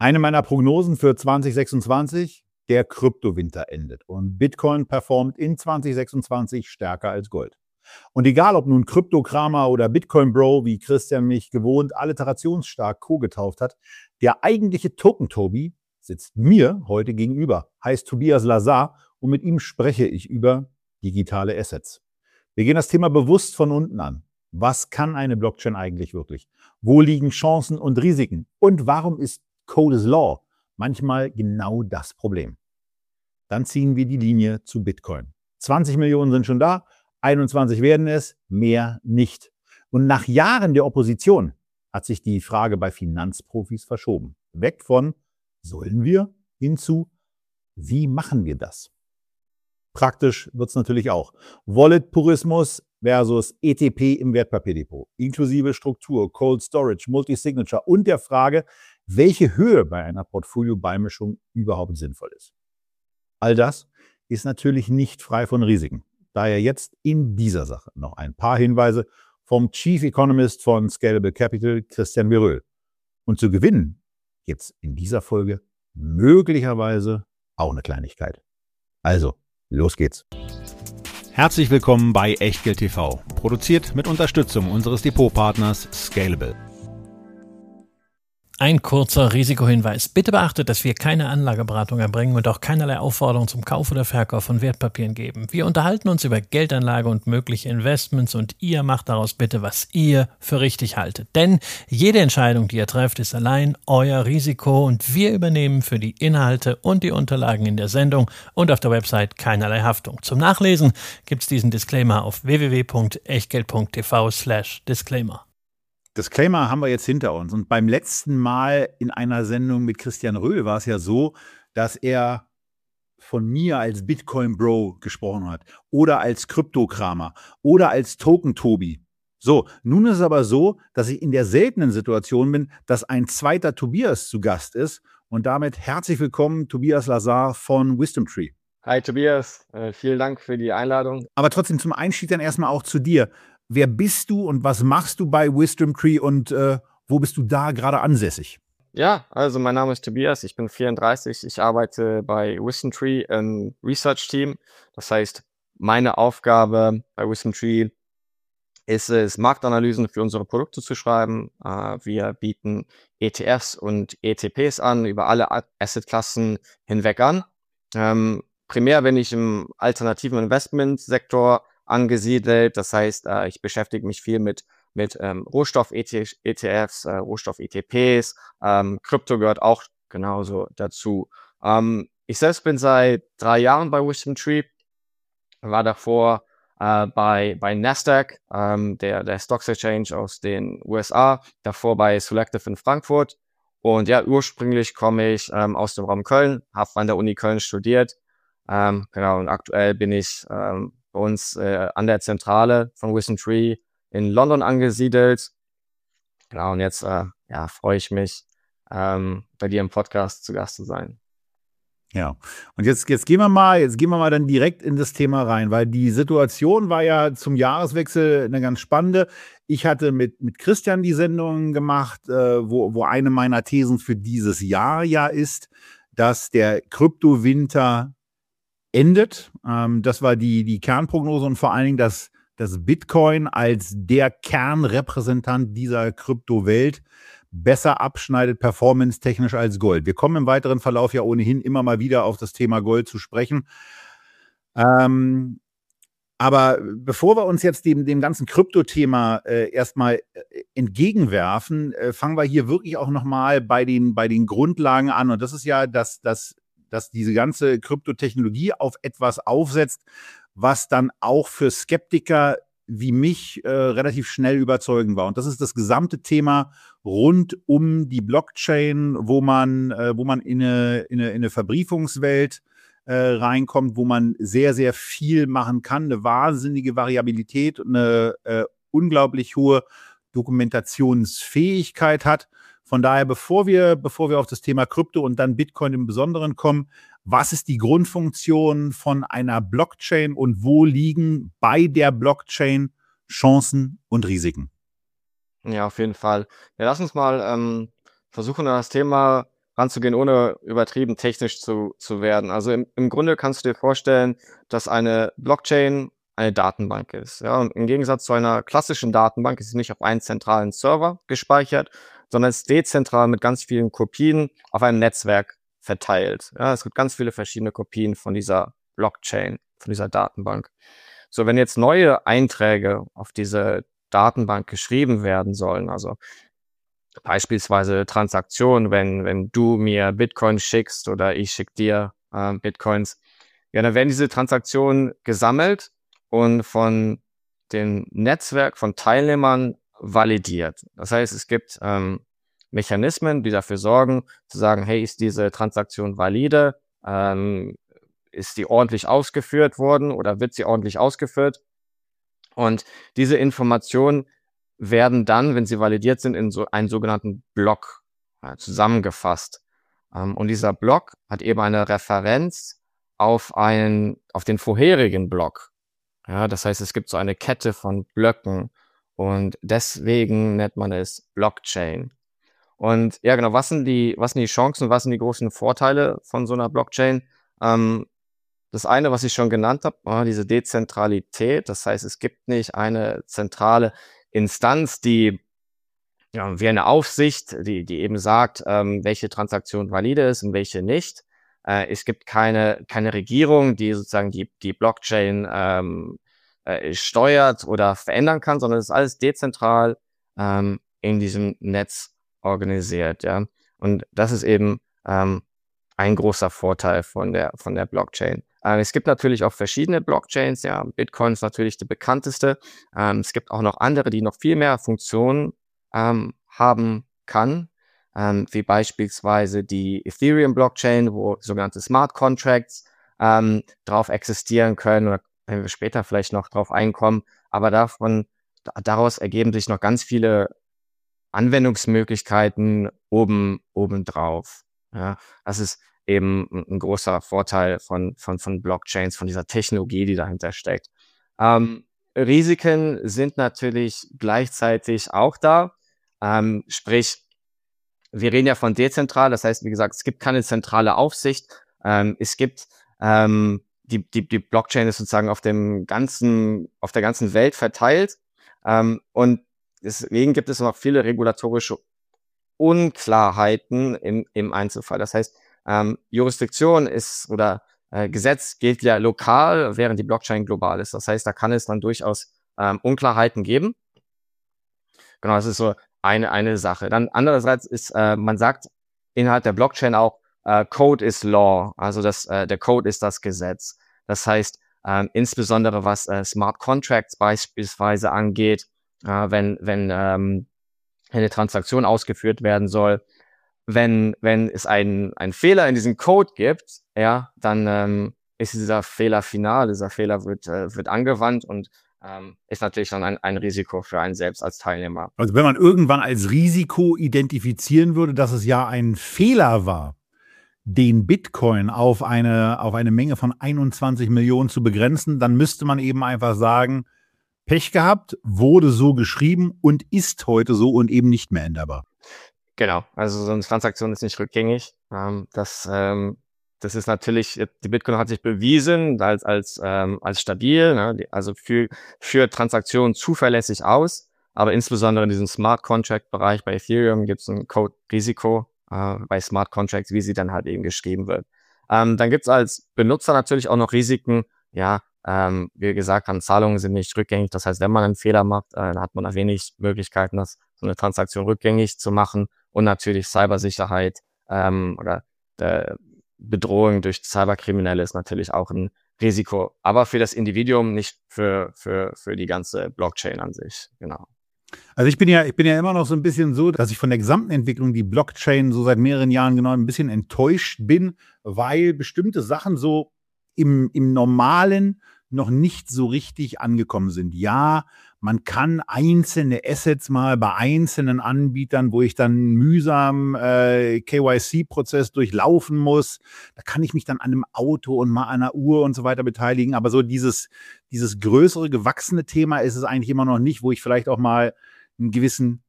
Eine meiner Prognosen für 2026, der Kryptowinter endet und Bitcoin performt in 2026 stärker als Gold. Und egal, ob nun Kryptokramer oder Bitcoin-Bro, wie Christian mich gewohnt alliterationsstark Co. getauft hat, der eigentliche Token-Tobi sitzt mir heute gegenüber, heißt Tobias Lazar und mit ihm spreche ich über digitale Assets. Wir gehen das Thema bewusst von unten an. Was kann eine Blockchain eigentlich wirklich? Wo liegen Chancen und Risiken? Und warum ist Code is Law manchmal genau das Problem? Dann ziehen wir die Linie zu Bitcoin. 20 Millionen sind schon da, 21 werden es, mehr nicht. Und nach Jahren der Opposition hat sich die Frage bei Finanzprofis verschoben. Weg von sollen wir hin zu wie machen wir das? Praktisch wird es natürlich auch. Wallet-Purismus versus ETP im Wertpapierdepot, inklusive Struktur, Cold Storage, Multisignature und der Frage, welche Höhe bei einer Portfolio-Beimischung überhaupt sinnvoll ist. All das ist natürlich nicht frei von Risiken. Daher jetzt in dieser Sache noch ein paar Hinweise vom Chief Economist von Scalable Capital, Christian Veröhl. Und zu gewinnen gibt es in dieser Folge möglicherweise auch eine Kleinigkeit. Also, los geht's. Herzlich willkommen bei Echtgeld TV, produziert mit Unterstützung unseres Depotpartners Scalable. Ein kurzer Risikohinweis. Bitte beachtet, dass wir keine Anlageberatung erbringen und auch keinerlei Aufforderung zum Kauf oder Verkauf von Wertpapieren geben. Wir unterhalten uns über Geldanlage und mögliche Investments und ihr macht daraus bitte, was ihr für richtig haltet. Denn jede Entscheidung, die ihr trefft, ist allein euer Risiko und wir übernehmen für die Inhalte und die Unterlagen in der Sendung und auf der Website keinerlei Haftung. Zum Nachlesen gibt's diesen Disclaimer auf www.echtgeld.tv/Disclaimer. Disclaimer haben wir jetzt hinter uns. Und beim letzten Mal in einer Sendung mit Christian Röhl war es ja so, dass er von mir als Bitcoin-Bro gesprochen hat oder als Kryptokramer oder als Token-Tobi. So, nun ist es aber so, dass ich in der seltenen Situation bin, dass ein zweiter Tobias zu Gast ist. Und damit herzlich willkommen, Tobias Lazar von WisdomTree. Hi Tobias, vielen Dank für die Einladung. Aber trotzdem zum Einstieg dann erstmal auch zu dir. Wer bist du und was machst du bei WisdomTree und wo bist du da gerade ansässig? Ja, also mein Name ist Tobias, ich bin 34, ich arbeite bei WisdomTree im Research-Team. Das heißt, meine Aufgabe bei WisdomTree ist es, Marktanalysen für unsere Produkte zu schreiben. Wir bieten ETFs und ETPs an, über alle Assetklassen hinweg an. Primär bin ich im alternativen Investmentsektor angesiedelt. Das heißt, ich beschäftige mich viel mit Rohstoff-ETFs, Rohstoff-ETPs. Krypto gehört auch genauso dazu. Ich selbst bin seit 3 Jahren bei WisdomTree, war davor bei Nasdaq, der Stocks Exchange aus den USA, davor bei Selective in Frankfurt. Und ja, ursprünglich komme ich aus dem Raum Köln, habe an der Uni Köln studiert. Genau, und aktuell bin ich bei uns an der Zentrale von WisdomTree in London angesiedelt. Genau, und jetzt freue ich mich, bei dir im Podcast zu Gast zu sein. Ja, und jetzt gehen wir mal dann direkt in das Thema rein, weil die Situation war ja zum Jahreswechsel eine ganz spannende. Ich hatte mit Christian die Sendung gemacht, wo eine meiner Thesen für dieses Jahr ja ist, dass der Kryptowinter endet. Das war die Kernprognose und vor allen Dingen, dass Bitcoin als der Kernrepräsentant dieser Kryptowelt besser abschneidet, performance-technisch als Gold. Wir kommen im weiteren Verlauf ja ohnehin immer mal wieder auf das Thema Gold zu sprechen. Aber bevor wir uns jetzt dem ganzen Krypto-Thema erstmal entgegenwerfen, fangen wir hier wirklich auch nochmal bei den Grundlagen an. Und das ist ja, dass diese ganze Kryptotechnologie auf etwas aufsetzt, was dann auch für Skeptiker wie mich relativ schnell überzeugend war. Und das ist das gesamte Thema rund um die Blockchain, wo man in eine Verbriefungswelt reinkommt, wo man sehr, sehr viel machen kann, eine wahnsinnige Variabilität und eine unglaublich hohe Dokumentationsfähigkeit hat. Von daher, bevor wir auf das Thema Krypto und dann Bitcoin im Besonderen kommen, was ist die Grundfunktion von einer Blockchain und wo liegen bei der Blockchain Chancen und Risiken? Ja, auf jeden Fall. Ja, lass uns mal versuchen, das Thema ranzugehen, ohne übertrieben technisch zu werden. Also im Grunde kannst du dir vorstellen, dass eine Blockchain eine Datenbank ist. Ja? Und im Gegensatz zu einer klassischen Datenbank ist sie nicht auf einen zentralen Server gespeichert, sondern ist dezentral mit ganz vielen Kopien auf einem Netzwerk verteilt. Ja? Es gibt ganz viele verschiedene Kopien von dieser Blockchain, von dieser Datenbank. So, wenn jetzt neue Einträge auf diese Datenbank geschrieben werden sollen, also beispielsweise Transaktionen, wenn du mir Bitcoin schickst oder ich schicke dir Bitcoins, ja, dann werden diese Transaktionen gesammelt und von dem Netzwerk von Teilnehmern validiert. Das heißt, es gibt Mechanismen, die dafür sorgen, zu sagen, hey, ist diese Transaktion valide? Ist die ordentlich ausgeführt worden oder wird sie ordentlich ausgeführt? Und diese Informationen werden dann, wenn sie validiert sind, in so einen sogenannten Block zusammengefasst. Und dieser Block hat eben eine Referenz auf den vorherigen Block. Ja, das heißt, es gibt so eine Kette von Blöcken und deswegen nennt man es Blockchain. Und ja, genau, was sind die Chancen, was sind die großen Vorteile von so einer Blockchain? Das eine, was ich schon genannt habe, diese Dezentralität. Das heißt, es gibt nicht eine zentrale Instanz, die ja, wie eine Aufsicht, die eben sagt, welche Transaktion valide ist und welche nicht. Es gibt keine Regierung, die sozusagen die Blockchain steuert oder verändern kann, sondern es ist alles dezentral in diesem Netz organisiert. Ja, und das ist eben ein großer Vorteil von der Blockchain. Es gibt natürlich auch verschiedene Blockchains. Ja, Bitcoin ist natürlich die bekannteste. Es gibt auch noch andere, die noch viel mehr Funktionen haben kann, wie beispielsweise die Ethereum-Blockchain, wo sogenannte Smart Contracts drauf existieren können, oder wenn wir später vielleicht noch drauf einkommen. Aber daraus ergeben sich noch ganz viele Anwendungsmöglichkeiten obendrauf. Ja, das ist eben ein großer Vorteil von Blockchains, von dieser Technologie, die dahinter steckt. Risiken sind natürlich gleichzeitig auch da. Sprich, wir reden ja von dezentral, das heißt, wie gesagt, es gibt keine zentrale Aufsicht. Es gibt die Blockchain ist sozusagen auf der ganzen Welt verteilt. Und deswegen gibt es noch viele regulatorische Unklarheiten im Einzelfall. Das heißt, Jurisdiktion Gesetz gilt ja lokal, während die Blockchain global ist. Das heißt, da kann es dann durchaus Unklarheiten geben. Genau, das ist so eine Sache. Dann andererseits ist, man sagt innerhalb der Blockchain auch, Code is Law, also der Code ist das Gesetz. Das heißt, insbesondere was Smart Contracts beispielsweise angeht, wenn eine Transaktion ausgeführt werden soll, wenn es einen Fehler in diesem Code gibt, ja, dann ist dieser Fehler final, dieser Fehler wird angewandt und ist natürlich dann ein Risiko für einen selbst als Teilnehmer. Also wenn man irgendwann als Risiko identifizieren würde, dass es ja ein Fehler war, den Bitcoin auf eine Menge von 21 Millionen zu begrenzen, dann müsste man eben einfach sagen, Pech gehabt, wurde so geschrieben und ist heute so und eben nicht mehr änderbar. Genau, also so eine Transaktion ist nicht rückgängig. Das ist natürlich, die Bitcoin hat sich bewiesen als stabil, ne? Also für Transaktionen zuverlässig aus, aber insbesondere in diesem Smart Contract Bereich bei Ethereum gibt es ein Code-Risiko bei Smart Contracts, wie sie dann halt eben geschrieben wird. Dann gibt es als Benutzer natürlich auch noch Risiken, ja, wie wir gesagt haben, Zahlungen sind nicht rückgängig. Das heißt, wenn man einen Fehler macht, dann hat man auch wenig Möglichkeiten, so eine Transaktion rückgängig zu machen. Und natürlich Cybersicherheit oder Bedrohung durch Cyberkriminelle ist natürlich auch ein Risiko. Aber für das Individuum, nicht für die ganze Blockchain an sich. Genau. Also ich bin ja immer noch so ein bisschen so, dass ich von der gesamten Entwicklung, die Blockchain so seit mehreren Jahren genau, ein bisschen enttäuscht bin, weil bestimmte Sachen so im Normalen noch nicht so richtig angekommen sind. Ja, man kann einzelne Assets mal bei einzelnen Anbietern, wo ich dann mühsam KYC-Prozess durchlaufen muss, da kann ich mich dann an einem Auto und mal an einer Uhr und so weiter beteiligen. Aber so dieses größere, gewachsene Thema ist es eigentlich immer noch nicht, wo ich vielleicht auch mal einen gewissen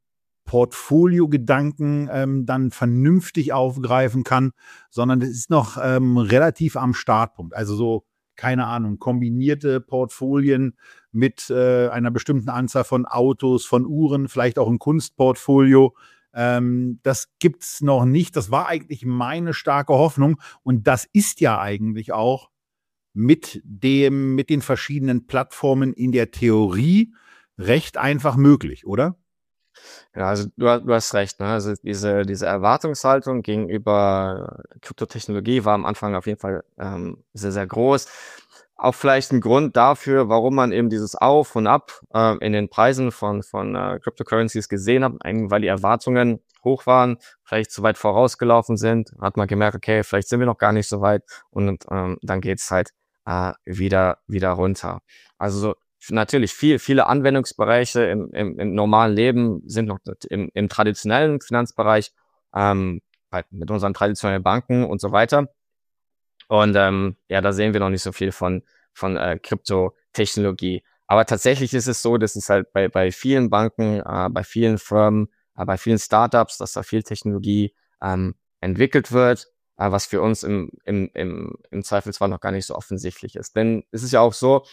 Portfolio-Gedanken dann vernünftig aufgreifen kann, sondern es ist noch relativ am Startpunkt. Also so, keine Ahnung, kombinierte Portfolien mit einer bestimmten Anzahl von Autos, von Uhren, vielleicht auch ein Kunstportfolio. Das gibt's noch nicht. Das war eigentlich meine starke Hoffnung. Und das ist ja eigentlich auch mit den verschiedenen Plattformen in der Theorie recht einfach möglich, oder? Ja, also du hast recht, ne? Also diese Erwartungshaltung gegenüber Kryptotechnologie war am Anfang auf jeden Fall sehr, sehr groß. Auch vielleicht ein Grund dafür, warum man eben dieses Auf und Ab in den Preisen von Cryptocurrencies gesehen hat, eigentlich weil die Erwartungen hoch waren, vielleicht zu weit vorausgelaufen sind, hat man gemerkt, okay, vielleicht sind wir noch gar nicht so weit und dann geht's halt wieder runter. Also so, natürlich viele Anwendungsbereiche im normalen Leben sind noch im traditionellen Finanzbereich, halt mit unseren traditionellen Banken und so weiter. Und ja, da sehen wir noch nicht so viel von Kryptotechnologie. Aber tatsächlich ist es so, dass es halt bei vielen Banken, bei vielen Firmen, bei vielen Startups, dass da viel Technologie entwickelt wird, was für uns im Zweifelsfall noch gar nicht so offensichtlich ist. Denn es ist ja auch so,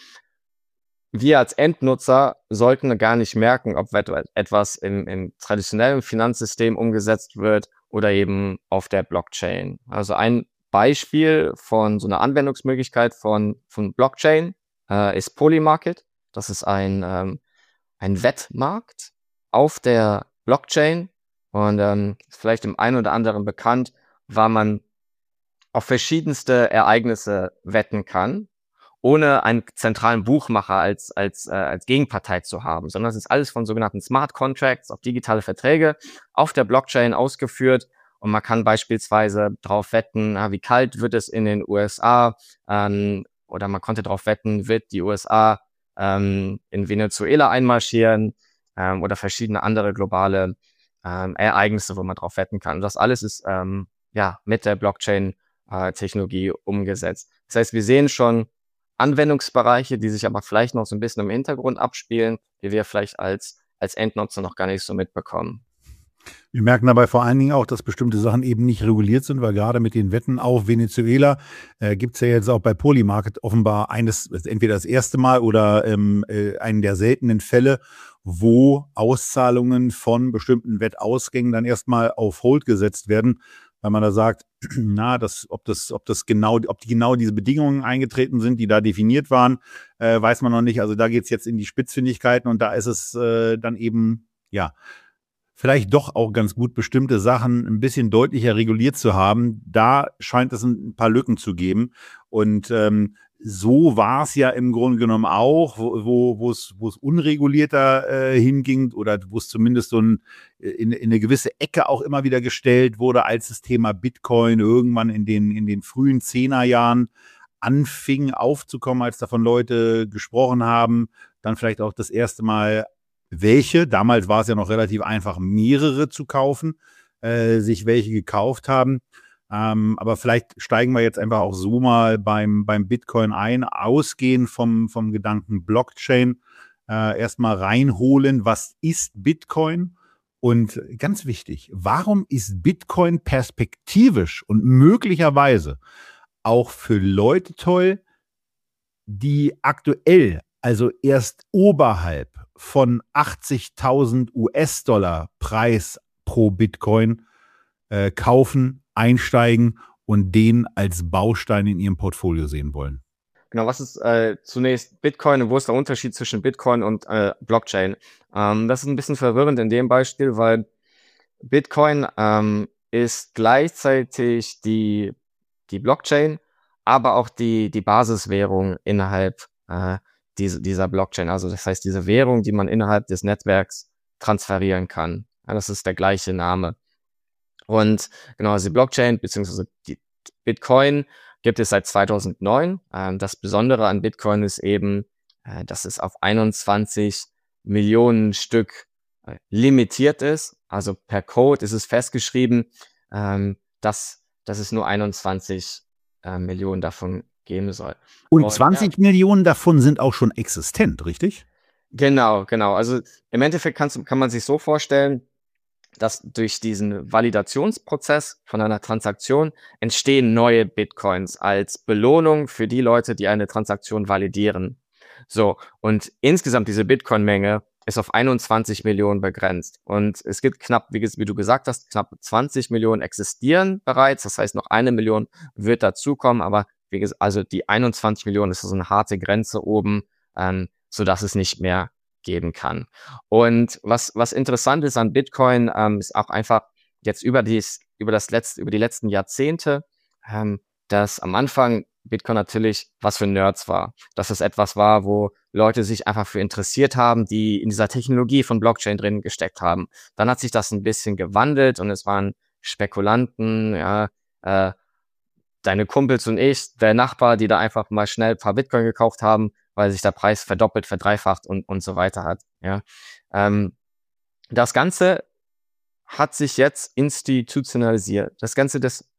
wir als Endnutzer sollten gar nicht merken, ob etwas im traditionellen Finanzsystem umgesetzt wird oder eben auf der Blockchain. Also ein Beispiel von so einer Anwendungsmöglichkeit von Blockchain ist Polymarket. Das ist ein Wettmarkt auf der Blockchain und ist vielleicht dem einen oder anderen bekannt, weil man auf verschiedenste Ereignisse wetten kann, ohne einen zentralen Buchmacher als Gegenpartei zu haben, sondern es ist alles von sogenannten Smart Contracts auf digitale Verträge auf der Blockchain ausgeführt. Und man kann beispielsweise darauf wetten, wie kalt wird es in den USA, oder man konnte darauf wetten, wird die USA in Venezuela einmarschieren, oder verschiedene andere globale Ereignisse, wo man drauf wetten kann. Und das alles ist ja mit der Blockchain-Technologie umgesetzt. Das heißt, wir sehen schon Anwendungsbereiche, die sich aber vielleicht noch so ein bisschen im Hintergrund abspielen, die wir vielleicht als Endnutzer noch gar nicht so mitbekommen. Wir merken dabei vor allen Dingen auch, dass bestimmte Sachen eben nicht reguliert sind, weil gerade mit den Wetten auf Venezuela gibt es ja jetzt auch bei Polymarket offenbar entweder das erste Mal oder einen der seltenen Fälle, wo Auszahlungen von bestimmten Wettausgängen dann erstmal auf Hold gesetzt werden, weil man da sagt, na, ob die genau diese Bedingungen eingetreten sind, die da definiert waren, weiß man noch nicht. Also da geht es jetzt in die Spitzfindigkeiten und da ist es dann eben, ja, vielleicht doch auch ganz gut, bestimmte Sachen ein bisschen deutlicher reguliert zu haben. Da scheint es ein paar Lücken zu geben. Und so war es ja im Grunde genommen auch, wo es unregulierter hinging oder wo es zumindest so in eine gewisse Ecke auch immer wieder gestellt wurde, als das Thema Bitcoin irgendwann in den frühen 10er-Jahren anfing aufzukommen, als davon Leute gesprochen haben, dann vielleicht auch das erste Mal damals war es ja noch relativ einfach, mehrere zu kaufen, sich welche gekauft haben. Aber vielleicht steigen wir jetzt einfach auch so mal beim Bitcoin ein, ausgehend vom Gedanken Blockchain, erstmal reinholen, was ist Bitcoin? Und ganz wichtig, warum ist Bitcoin perspektivisch und möglicherweise auch für Leute toll, die aktuell, also erst oberhalb von 80.000 US-Dollar Preis pro Bitcoin kaufen, einsteigen und den als Baustein in ihrem Portfolio sehen wollen? Genau, was ist zunächst Bitcoin und wo ist der Unterschied zwischen Bitcoin und Blockchain? Das ist ein bisschen verwirrend in dem Beispiel, weil Bitcoin ist gleichzeitig die Blockchain, aber auch die Basiswährung innerhalb dieser Blockchain. Also das heißt, diese Währung, die man innerhalb des Netzwerks transferieren kann. Ja, das ist der gleiche Name. Und genau, also die Blockchain bzw. die Bitcoin gibt es seit 2009. Das Besondere an Bitcoin ist eben, dass es auf 21 Millionen Stück limitiert ist. Also per Code ist es festgeschrieben, dass es nur 21 Millionen davon geben soll. Und 20 Millionen davon sind auch schon existent, richtig? Genau. Also im Endeffekt kann man sich so vorstellen, dass durch diesen Validationsprozess von einer Transaktion entstehen neue Bitcoins als Belohnung für die Leute, die eine Transaktion validieren. So, und insgesamt diese Bitcoin-Menge ist auf 21 Millionen begrenzt. Und es gibt knapp, wie du gesagt hast, knapp 20 Millionen existieren bereits. Das heißt, noch 1 Million wird dazukommen. Aber wie gesagt, also die 21 Millionen ist so eine harte Grenze oben, sodass es nicht mehr geben kann. Und was interessant ist an Bitcoin, ist auch einfach jetzt über die letzten Jahrzehnte, dass am Anfang Bitcoin natürlich was für Nerds war. Dass es etwas war, wo Leute sich einfach für interessiert haben, die in dieser Technologie von Blockchain drin gesteckt haben. Dann hat sich das ein bisschen gewandelt und es waren Spekulanten, ja, deine Kumpels und ich, der Nachbar, die da einfach mal schnell ein paar Bitcoin gekauft haben, weil sich der Preis verdoppelt, verdreifacht und so weiter hat. Ja. Das Ganze hat sich jetzt institutionalisiert. Das Ganze,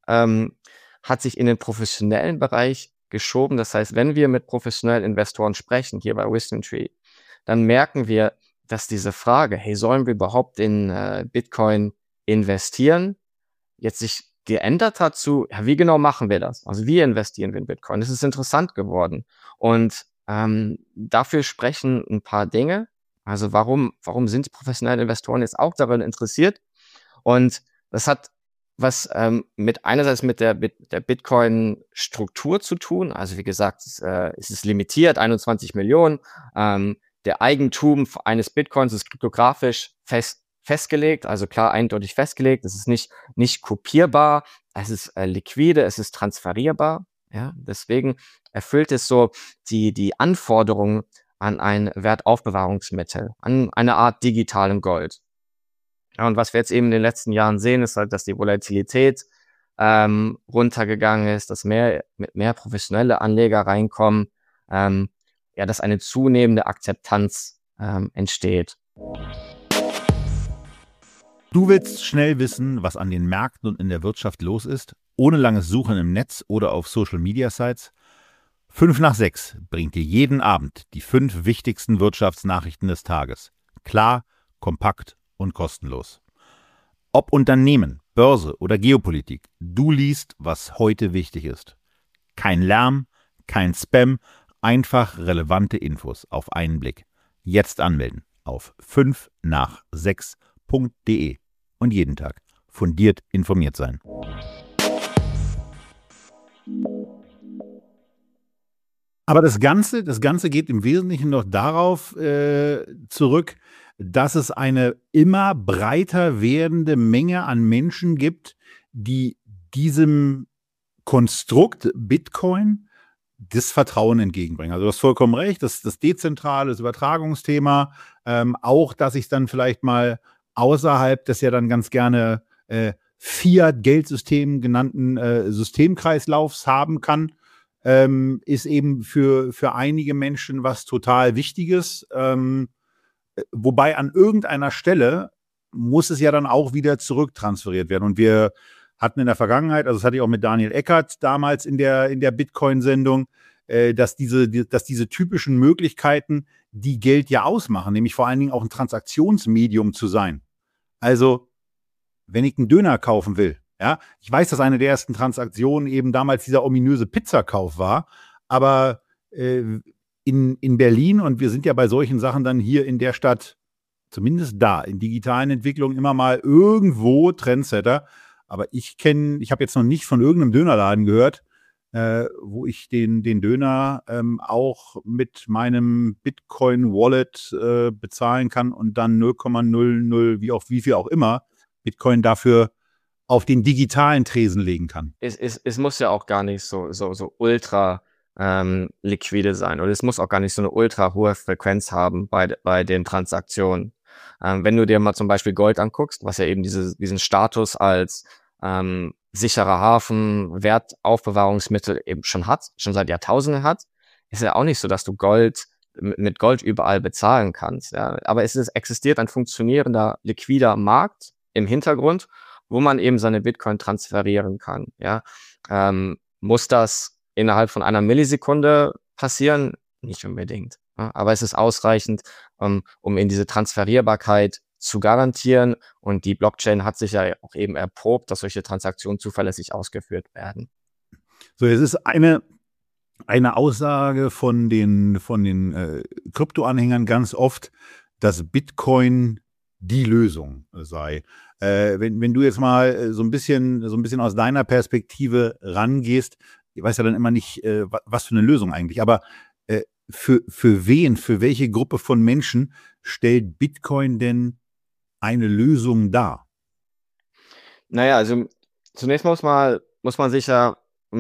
hat sich in den professionellen Bereich geschoben. Das heißt, wenn wir mit professionellen Investoren sprechen, hier bei WisdomTree, dann merken wir, dass diese Frage, hey, sollen wir überhaupt in Bitcoin investieren, jetzt sich geändert hat zu, ja, wie genau machen wir das? Also wie investieren wir in Bitcoin? Das ist interessant geworden. Und dafür sprechen ein paar Dinge. Also warum sind die professionellen Investoren jetzt auch daran interessiert? Und das hat was einerseits mit der Bitcoin-Struktur zu tun. Also wie gesagt, es ist limitiert, 21 Millionen. Der Eigentum eines Bitcoins ist kryptografisch festgelegt, also klar eindeutig festgelegt. Es ist nicht kopierbar, es ist liquide, es ist transferierbar. Ja, deswegen erfüllt es so die Anforderungen an ein Wertaufbewahrungsmittel, an eine Art digitalen Gold. Ja, und was wir jetzt eben in den letzten Jahren sehen, ist halt, dass die Volatilität runtergegangen ist, dass mehr professionelle Anleger reinkommen, dass eine zunehmende Akzeptanz entsteht. Du willst schnell wissen, was an den Märkten und in der Wirtschaft los ist, ohne langes Suchen im Netz oder auf Social-Media-Sites? 5 nach 6 bringt dir jeden Abend die 5 wichtigsten Wirtschaftsnachrichten des Tages. Klar, kompakt und kostenlos. Ob Unternehmen, Börse oder Geopolitik, du liest, was heute wichtig ist. Kein Lärm, kein Spam, einfach relevante Infos auf einen Blick. Jetzt anmelden auf 5nach6.de und jeden Tag fundiert informiert sein. Aber das Ganze geht im Wesentlichen noch darauf zurück, dass es eine immer breiter werdende Menge an Menschen gibt, die diesem Konstrukt Bitcoin das Vertrauen entgegenbringen. Also du hast vollkommen recht, das dezentrale, das Übertragungsthema, auch, dass ich dann vielleicht mal außerhalb des ja dann ganz gerne Fiat-Geldsystem genannten Systemkreislaufs haben kann, ist eben für einige Menschen was total Wichtiges. Wobei an irgendeiner Stelle muss es ja dann auch wieder zurücktransferiert werden. Und wir hatten in der Vergangenheit, also das hatte ich auch mit Daniel Eckert damals in der Bitcoin-Sendung, dass diese typischen Möglichkeiten, die Geld ja ausmachen, nämlich vor allen Dingen auch ein Transaktionsmedium zu sein. Also, wenn ich einen Döner kaufen will, ja, ich weiß, dass eine der ersten Transaktionen eben damals dieser ominöse Pizzakauf war, aber in Berlin, und wir sind ja bei solchen Sachen dann hier in der Stadt, zumindest da, in digitalen Entwicklungen immer mal irgendwo Trendsetter. Aber ich habe jetzt noch nicht von irgendeinem Dönerladen gehört, wo ich den Döner auch mit meinem Bitcoin-Wallet bezahlen kann und dann 0,00, wie viel auch immer, Bitcoin dafür auf den digitalen Tresen legen kann. Es muss ja auch gar nicht so ultra liquide sein. Oder es muss auch gar nicht so eine ultra hohe Frequenz haben bei den Transaktionen. Wenn du dir mal zum Beispiel Gold anguckst, was ja eben diesen Status als sicherer Hafen, Wertaufbewahrungsmittel eben schon seit Jahrtausenden hat, ist ja auch nicht so, dass du mit Gold überall bezahlen kannst. Ja? Aber existiert ein funktionierender, liquider Markt im Hintergrund, wo man eben seine Bitcoin transferieren kann. Ja? Muss das innerhalb von einer Millisekunde passieren? Nicht unbedingt. Ja? Aber es ist ausreichend, um in diese Transferierbarkeit zu garantieren. Und die Blockchain hat sich ja auch eben erprobt, dass solche Transaktionen zuverlässig ausgeführt werden. So, es ist eine Aussage von den Kryptoanhängern ganz oft, dass Bitcoin die Lösung sei. Wenn du jetzt mal so ein bisschen aus deiner Perspektive rangehst, ich weiß ja dann immer nicht, was für eine Lösung eigentlich, aber für wen, für welche Gruppe von Menschen stellt Bitcoin denn eine Lösung dar? Naja, also zunächst muss man sich ja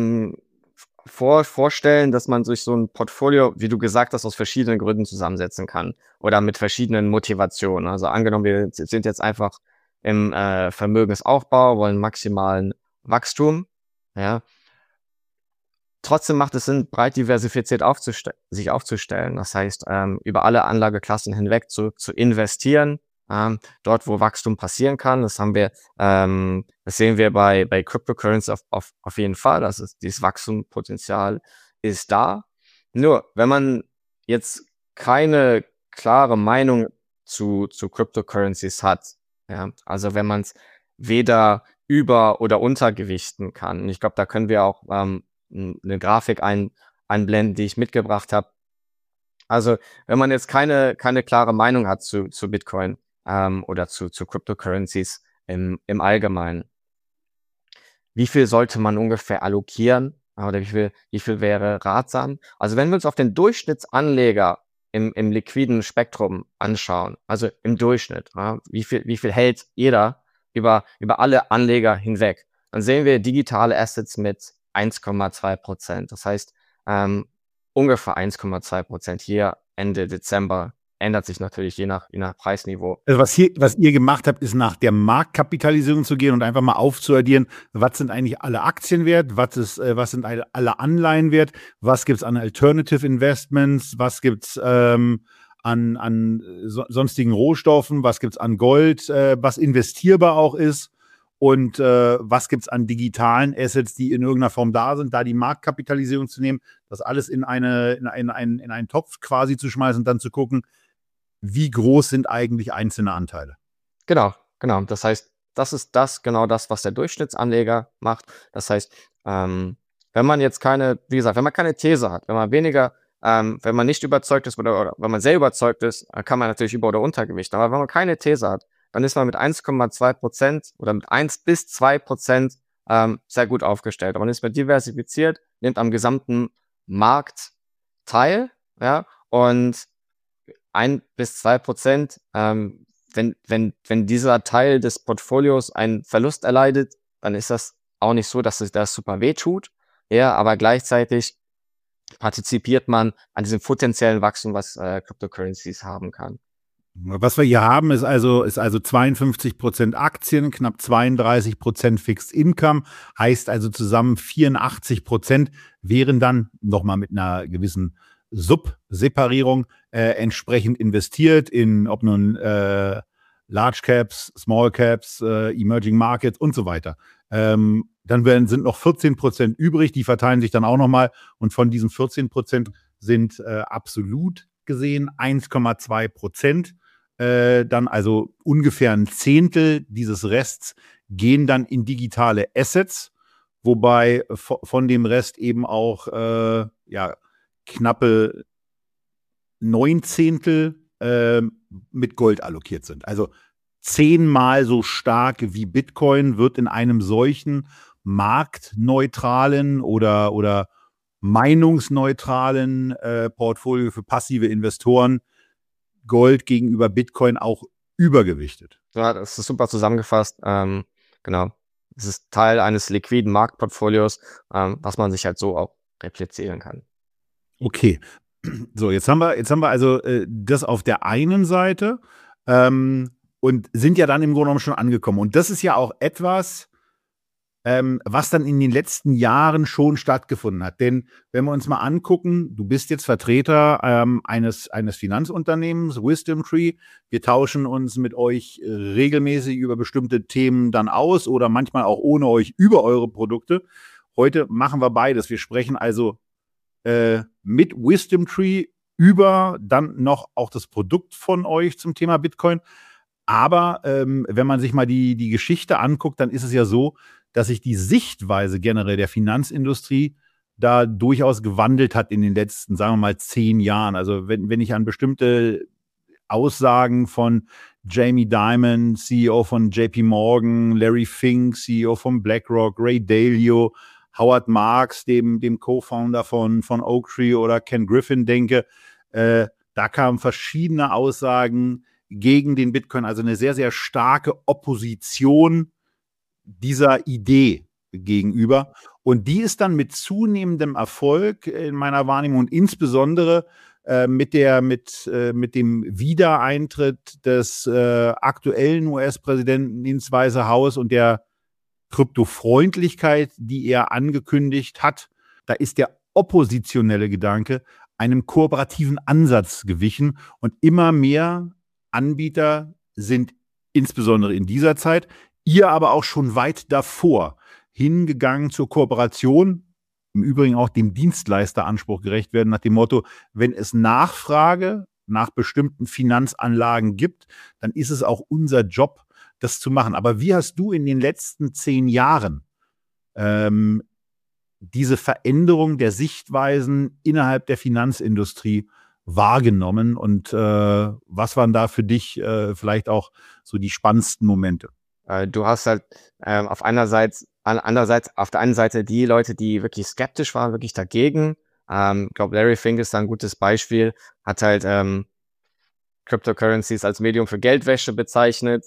vorstellen, dass man sich so ein Portfolio, wie du gesagt hast, aus verschiedenen Gründen zusammensetzen kann oder mit verschiedenen Motivationen. Also angenommen, wir sind jetzt einfach im Vermögensaufbau, wollen maximalen Wachstum, ja. Trotzdem macht es Sinn, breit diversifiziert sich aufzustellen. Das heißt, über alle Anlageklassen hinweg zu investieren, dort, wo Wachstum passieren kann. Das sehen wir bei Cryptocurrency auf jeden Fall. Also dieses Wachstumspotenzial ist da. Nur, wenn man jetzt keine klare Meinung zu Cryptocurrencies hat, ja, also wenn man es weder über- oder untergewichten kann. Und ich glaube, da können wir auch eine Grafik einblenden, die ich mitgebracht habe. Also, wenn man jetzt keine klare Meinung hat zu Bitcoin oder zu Cryptocurrencies im Allgemeinen, wie viel sollte man ungefähr allokieren oder wie viel wäre ratsam? Also, wenn wir uns auf den Durchschnittsanleger im liquiden Spektrum anschauen, also im Durchschnitt, ja, wie viel hält jeder über alle Anleger hinweg, dann sehen wir digitale Assets mit 1,2%. Das heißt, ungefähr 1,2% hier Ende Dezember. Ändert sich natürlich je nach Preisniveau. Also was ihr gemacht habt, ist nach der Marktkapitalisierung zu gehen und einfach mal aufzuaddieren, was sind eigentlich alle Aktien wert, was sind alle Anleihen wert, was gibt's an Alternative Investments, was gibt's an sonstigen Rohstoffen, was gibt's an Gold, was investierbar auch ist. Und was gibt's an digitalen Assets, die in irgendeiner Form da sind, da die Marktkapitalisierung zu nehmen, das alles in einen Topf quasi zu schmeißen und dann zu gucken, wie groß sind eigentlich einzelne Anteile. Genau. Das heißt, das ist genau das, was der Durchschnittsanleger macht. Das heißt, wenn man jetzt keine These hat, wenn man nicht überzeugt ist oder wenn man sehr überzeugt ist, kann man natürlich Über- oder Untergewicht. Aber wenn man keine These hat, dann ist man mit 1,2% oder mit 1-2% sehr gut aufgestellt. Aber man ist diversifiziert, nimmt am gesamten Markt teil, ja, und 1-2%, wenn dieser Teil des Portfolios einen Verlust erleidet, dann ist das auch nicht so, dass es das super weh tut, ja, aber gleichzeitig partizipiert man an diesem potenziellen Wachstum, was Cryptocurrencies haben kann. Was wir hier haben, ist also 52% Aktien, knapp 32% Fixed Income, heißt also zusammen 84% wären dann nochmal mit einer gewissen Subseparierung entsprechend investiert in, ob nun Large Caps, Small Caps, Emerging Markets und so weiter. Dann sind noch 14% übrig, die verteilen sich dann auch nochmal und von diesen 14% sind absolut gesehen 1,2%. Dann also ungefähr ein Zehntel dieses Rests gehen dann in digitale Assets, wobei von dem Rest eben auch knappe 9 mit Gold allokiert sind. Also 10-mal so stark wie Bitcoin wird in einem solchen marktneutralen oder meinungsneutralen Portfolio für passive Investoren Gold gegenüber Bitcoin auch übergewichtet. Ja, das ist super zusammengefasst. Genau. Es ist Teil eines liquiden Marktportfolios, was man sich halt so auch replizieren kann. Okay. So, jetzt haben wir also das auf der einen Seite und sind ja dann im Grunde genommen schon angekommen. Und das ist ja auch etwas, was dann in den letzten Jahren schon stattgefunden hat. Denn wenn wir uns mal angucken, du bist jetzt Vertreter eines Finanzunternehmens, WisdomTree. Wir tauschen uns mit euch regelmäßig über bestimmte Themen dann aus oder manchmal auch ohne euch über eure Produkte. Heute machen wir beides. Wir sprechen also mit WisdomTree über dann noch auch das Produkt von euch zum Thema Bitcoin. Aber wenn man sich mal die Geschichte anguckt, dann ist es ja so, dass sich die Sichtweise generell der Finanzindustrie da durchaus gewandelt hat in den letzten, sagen wir mal, 10 Jahren. Also wenn ich an bestimmte Aussagen von Jamie Dimon, CEO von JP Morgan, Larry Fink, CEO von BlackRock, Ray Dalio, Howard Marks, dem Co-Founder von Oaktree, oder Ken Griffin denke, da kamen verschiedene Aussagen gegen den Bitcoin, also eine sehr, sehr starke Opposition dieser Idee gegenüber. Und die ist dann mit zunehmendem Erfolg in meiner Wahrnehmung und insbesondere mit dem Wiedereintritt des aktuellen US-Präsidenten ins Weiße Haus und der Kryptofreundlichkeit, die er angekündigt hat, da ist der oppositionelle Gedanke einem kooperativen Ansatz gewichen und immer mehr Anbieter sind insbesondere in dieser Zeit, ihr aber auch schon weit davor, hingegangen zur Kooperation, im Übrigen auch dem Dienstleisteranspruch gerecht werden, nach dem Motto, wenn es Nachfrage nach bestimmten Finanzanlagen gibt, dann ist es auch unser Job, das zu machen. Aber wie hast du in den letzten 10 Jahren diese Veränderung der Sichtweisen innerhalb der Finanzindustrie wahrgenommen und was waren da für dich vielleicht auch so die spannendsten Momente? Du hast halt auf der einen Seite die Leute, die wirklich skeptisch waren, wirklich dagegen. Ich glaube, Larry Fink ist da ein gutes Beispiel, hat halt Cryptocurrencies als Medium für Geldwäsche bezeichnet.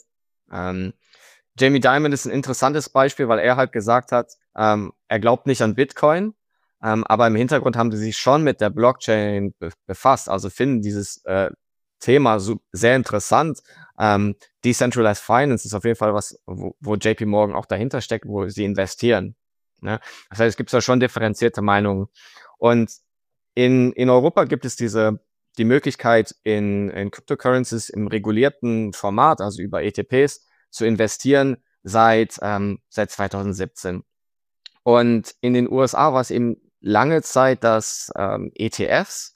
Jamie Dimon ist ein interessantes Beispiel, weil er halt gesagt hat, er glaubt nicht an Bitcoin, aber im Hintergrund haben sie sich schon mit der Blockchain befasst, also finden dieses Thema sehr interessant. Decentralized Finance ist auf jeden Fall was, wo JP Morgan auch dahinter steckt, wo sie investieren. Ne? Das heißt, es gibt da schon differenzierte Meinungen. Und in Europa gibt es die Möglichkeit, in Cryptocurrencies im regulierten Format, also über ETPs, zu investieren seit 2017. Und in den USA war es eben lange Zeit, dass ETFs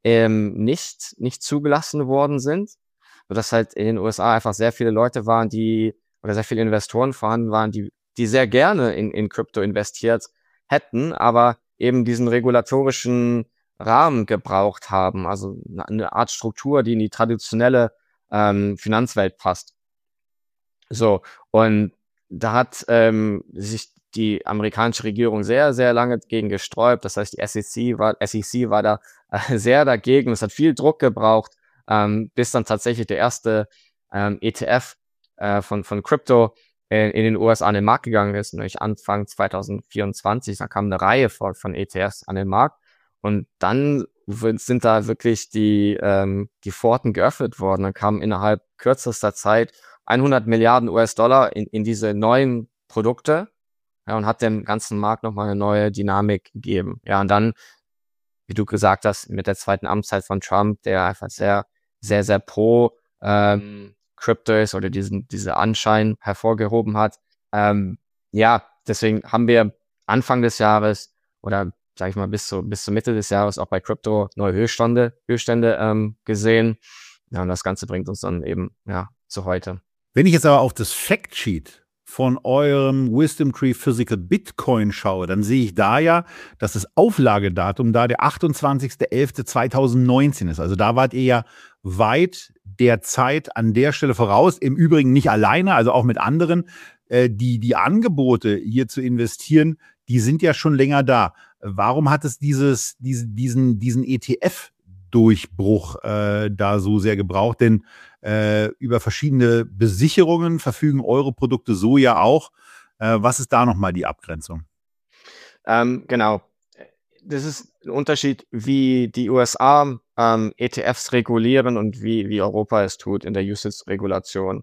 nicht zugelassen worden sind, sodass halt in den USA einfach sehr viele Leute waren, oder sehr viele Investoren vorhanden waren, die sehr gerne in Krypto investiert hätten, aber eben diesen regulatorischen Rahmen gebraucht haben, also eine Art Struktur, die in die traditionelle Finanzwelt passt. So, und da hat sich die amerikanische Regierung sehr, sehr lange gegen gesträubt. Das heißt, die SEC war da sehr dagegen. Es hat viel Druck gebraucht, bis dann tatsächlich der erste ETF von Crypto in den USA an den Markt gegangen ist, nämlich Anfang 2024. Da kam eine Reihe von ETFs an den Markt. Und dann sind da wirklich die Pforten geöffnet worden. Dann kamen innerhalb kürzester Zeit 100 Milliarden US-Dollar in diese neuen Produkte, ja, und hat dem ganzen Markt nochmal eine neue Dynamik gegeben. Ja, und dann, wie du gesagt hast, mit der zweiten Amtszeit von Trump, der einfach sehr, sehr, sehr pro Crypto ist oder diese Anschein hervorgehoben hat. Ja, deswegen haben wir Anfang des Jahres oder sag ich mal bis zur Mitte des Jahres auch bei Crypto neue Höchststände gesehen. Ja, und das Ganze bringt uns dann eben zu heute. Wenn ich jetzt aber auf das Factsheet von eurem Wisdom Tree Physical Bitcoin schaue, dann sehe ich da ja, dass das Auflagedatum da der 28.11.2019 ist. Also da wart ihr ja weit der Zeit an der Stelle voraus. Im Übrigen nicht alleine, also auch mit anderen. Die Angebote hier zu investieren, die sind ja schon länger da. Warum hat es diesen ETF-Durchbruch da so sehr gebraucht? Denn über verschiedene Besicherungen verfügen eure Produkte so ja auch. Was ist da nochmal die Abgrenzung? Genau. Das ist ein Unterschied, wie die USA ETFs regulieren und wie Europa es tut in der UCITS-Regulation.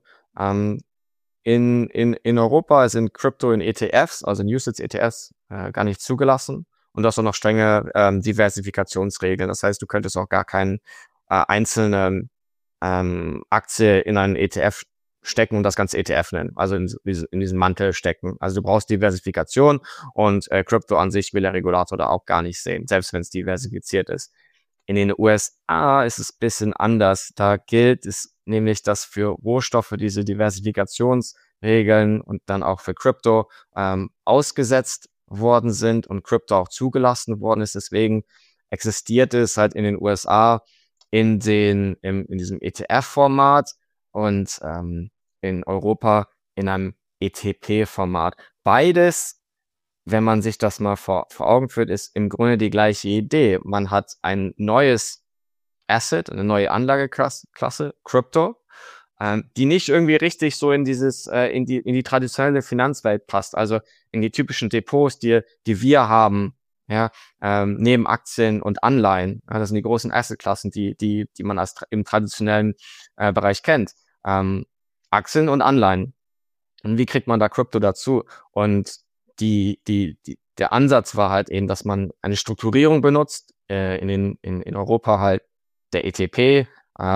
In Europa sind Krypto in ETFs, also in UCITS-ETFs, gar nicht zugelassen. Und das auch noch strenge Diversifikationsregeln. Das heißt, du könntest auch gar keine einzelne Aktie in einen ETF stecken und das ganze ETF nennen, also in diesen Mantel stecken. Also du brauchst Diversifikation und Krypto an sich will der Regulator da auch gar nicht sehen, selbst wenn es diversifiziert ist. In den USA ist es ein bisschen anders. Da gilt es nämlich dass für Rohstoffe diese Diversifikationsregeln und dann auch für Krypto ausgesetzt worden sind und Krypto auch zugelassen worden ist. Deswegen existiert es halt in den USA in diesem ETF-Format und in Europa in einem ETP-Format. Beides, wenn man sich das mal vor Augen führt, ist im Grunde die gleiche Idee. Man hat ein neues Asset, eine neue Anlageklasse, Krypto, die nicht irgendwie richtig so in die traditionelle Finanzwelt passt, also in die typischen Depots, die wir haben, ja, neben Aktien und Anleihen. Ja, das sind die großen Assetklassen, die man im traditionellen Bereich kennt. Aktien und Anleihen. Und wie kriegt man da Krypto dazu? Und der Ansatz war halt eben, dass man eine Strukturierung benutzt, in Europa halt der ETP,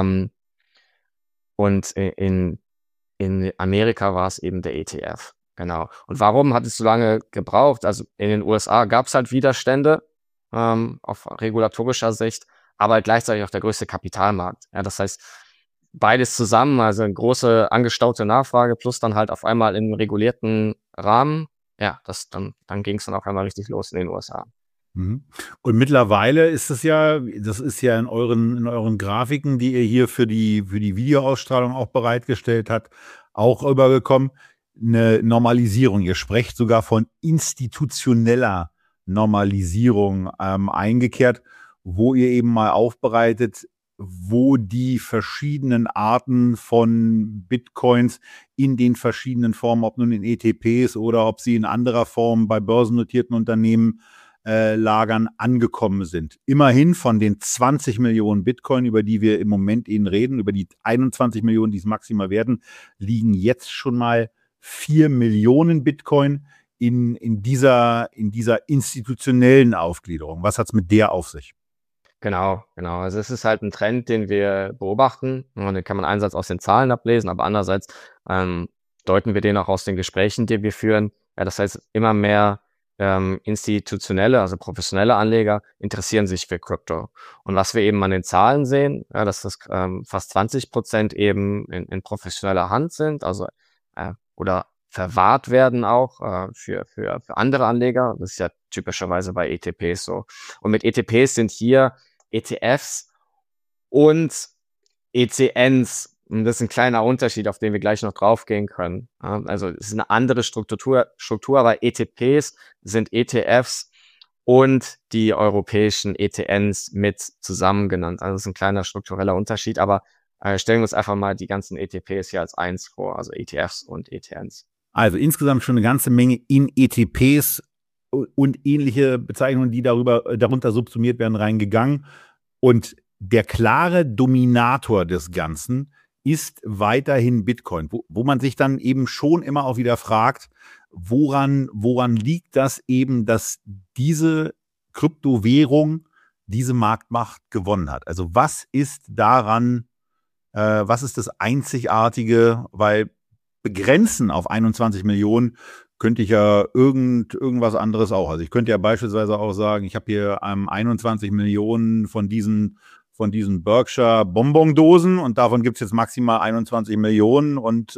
und in Amerika war es eben der ETF. Genau. Und warum hat es so lange gebraucht? Also in den USA gab es halt Widerstände auf regulatorischer Sicht, aber halt gleichzeitig auch der größte Kapitalmarkt. Ja, das heißt, beides zusammen, also eine große angestaute Nachfrage plus dann halt auf einmal im regulierten Rahmen. Ja, dann ging es dann auf einmal richtig los in den USA. Und mittlerweile ist es ja, das ist ja in euren Grafiken, die ihr hier für die Videoausstrahlung auch bereitgestellt habt, auch rübergekommen, eine Normalisierung. Ihr sprecht sogar von institutioneller Normalisierung eingekehrt, wo ihr eben mal aufbereitet, wo die verschiedenen Arten von Bitcoins in den verschiedenen Formen, ob nun in ETPs oder ob sie in anderer Form bei börsennotierten Unternehmen lagern, angekommen sind. Immerhin von den 20 Millionen Bitcoin, über die wir im Moment eben reden, über die 21 Millionen, die es maximal werden, liegen jetzt schon mal 4 Millionen Bitcoin in dieser institutionellen Aufgliederung. Was hat es mit der auf sich? Genau. Also es ist halt ein Trend, den wir beobachten. Und den kann man einerseits aus den Zahlen ablesen, aber andererseits deuten wir den auch aus den Gesprächen, die wir führen. Ja, das heißt, immer mehr institutionelle, also professionelle Anleger interessieren sich für Krypto. Und was wir eben an den Zahlen sehen, ja, dass das fast 20% eben in professioneller Hand sind, also oder verwahrt werden auch für andere Anleger. Das ist ja typischerweise bei ETPs so. Und mit ETPs sind hier ETFs und ECNs. Und das ist ein kleiner Unterschied, auf den wir gleich noch draufgehen können. Also es ist eine andere Struktur, aber ETPs sind ETFs und die europäischen ETNs mit zusammen genannt. Also das ist ein kleiner struktureller Unterschied, aber stellen wir uns einfach mal die ganzen ETPs hier als eins vor, also ETFs und ETNs. Also insgesamt schon eine ganze Menge in ETPs und ähnliche Bezeichnungen, die darunter subsumiert werden, reingegangen. Und der klare Dominator des Ganzen ist weiterhin Bitcoin, wo man sich dann eben schon immer auch wieder fragt, woran liegt das eben, dass diese Kryptowährung diese Marktmacht gewonnen hat? Also was ist daran, was ist das Einzigartige, weil begrenzen auf 21 Millionen könnte ich ja irgendwas anderes auch. Also ich könnte ja beispielsweise auch sagen, ich habe hier 21 Millionen von diesen Berkshire Bonbondosen und davon gibt es jetzt maximal 21 Millionen und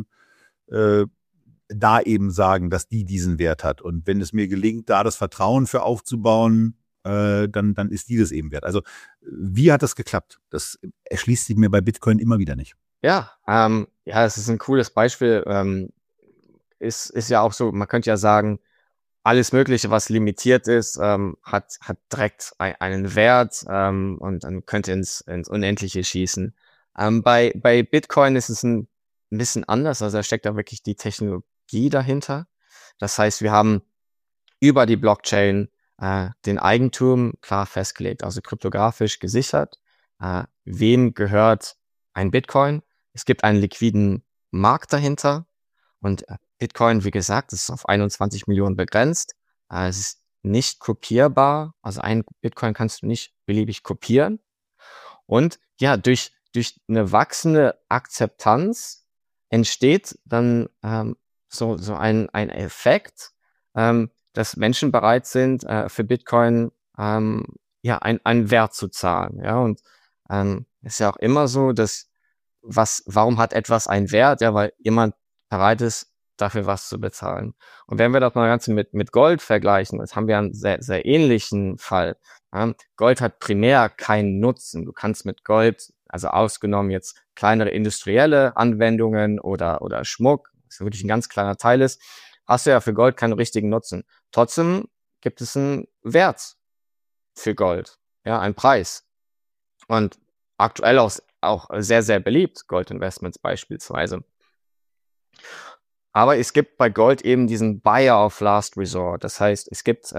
da eben sagen, dass die diesen Wert hat. Und wenn es mir gelingt, da das Vertrauen für aufzubauen, dann ist die das eben wert. Also wie hat das geklappt? Das erschließt sich mir bei Bitcoin immer wieder nicht. Ja, es ist ein cooles Beispiel. Ist ja auch so, man könnte ja sagen, alles Mögliche, was limitiert ist, hat direkt einen Wert und dann könnte ins Unendliche schießen. Bei Bitcoin ist es ein bisschen anders, also da steckt da wirklich die Technologie dahinter. Das heißt, wir haben über die Blockchain den Eigentum klar festgelegt, also kryptografisch gesichert. Wem gehört ein Bitcoin? Es gibt einen liquiden Markt dahinter und Bitcoin, wie gesagt, ist auf 21 Millionen begrenzt. Es ist nicht kopierbar. Also ein Bitcoin kannst du nicht beliebig kopieren. Und ja, durch eine wachsende Akzeptanz entsteht dann so ein Effekt, dass Menschen bereit sind, für Bitcoin einen Wert zu zahlen. Ja, und ist ja auch immer so, dass warum hat etwas einen Wert? Ja, weil jemand bereit ist, dafür was zu bezahlen. Und wenn wir das mal ganz mit Gold vergleichen, jetzt haben wir einen sehr, sehr ähnlichen Fall. Ja, Gold hat primär keinen Nutzen. Du kannst mit Gold, also ausgenommen jetzt kleinere industrielle Anwendungen oder Schmuck, was wirklich ein ganz kleiner Teil ist, hast du ja für Gold keinen richtigen Nutzen. Trotzdem gibt es einen Wert für Gold, ja, einen Preis. Und aktuell auch sehr, sehr beliebt, Goldinvestments beispielsweise. Aber es gibt bei Gold eben diesen Buyer of Last Resort. Das heißt, es gibt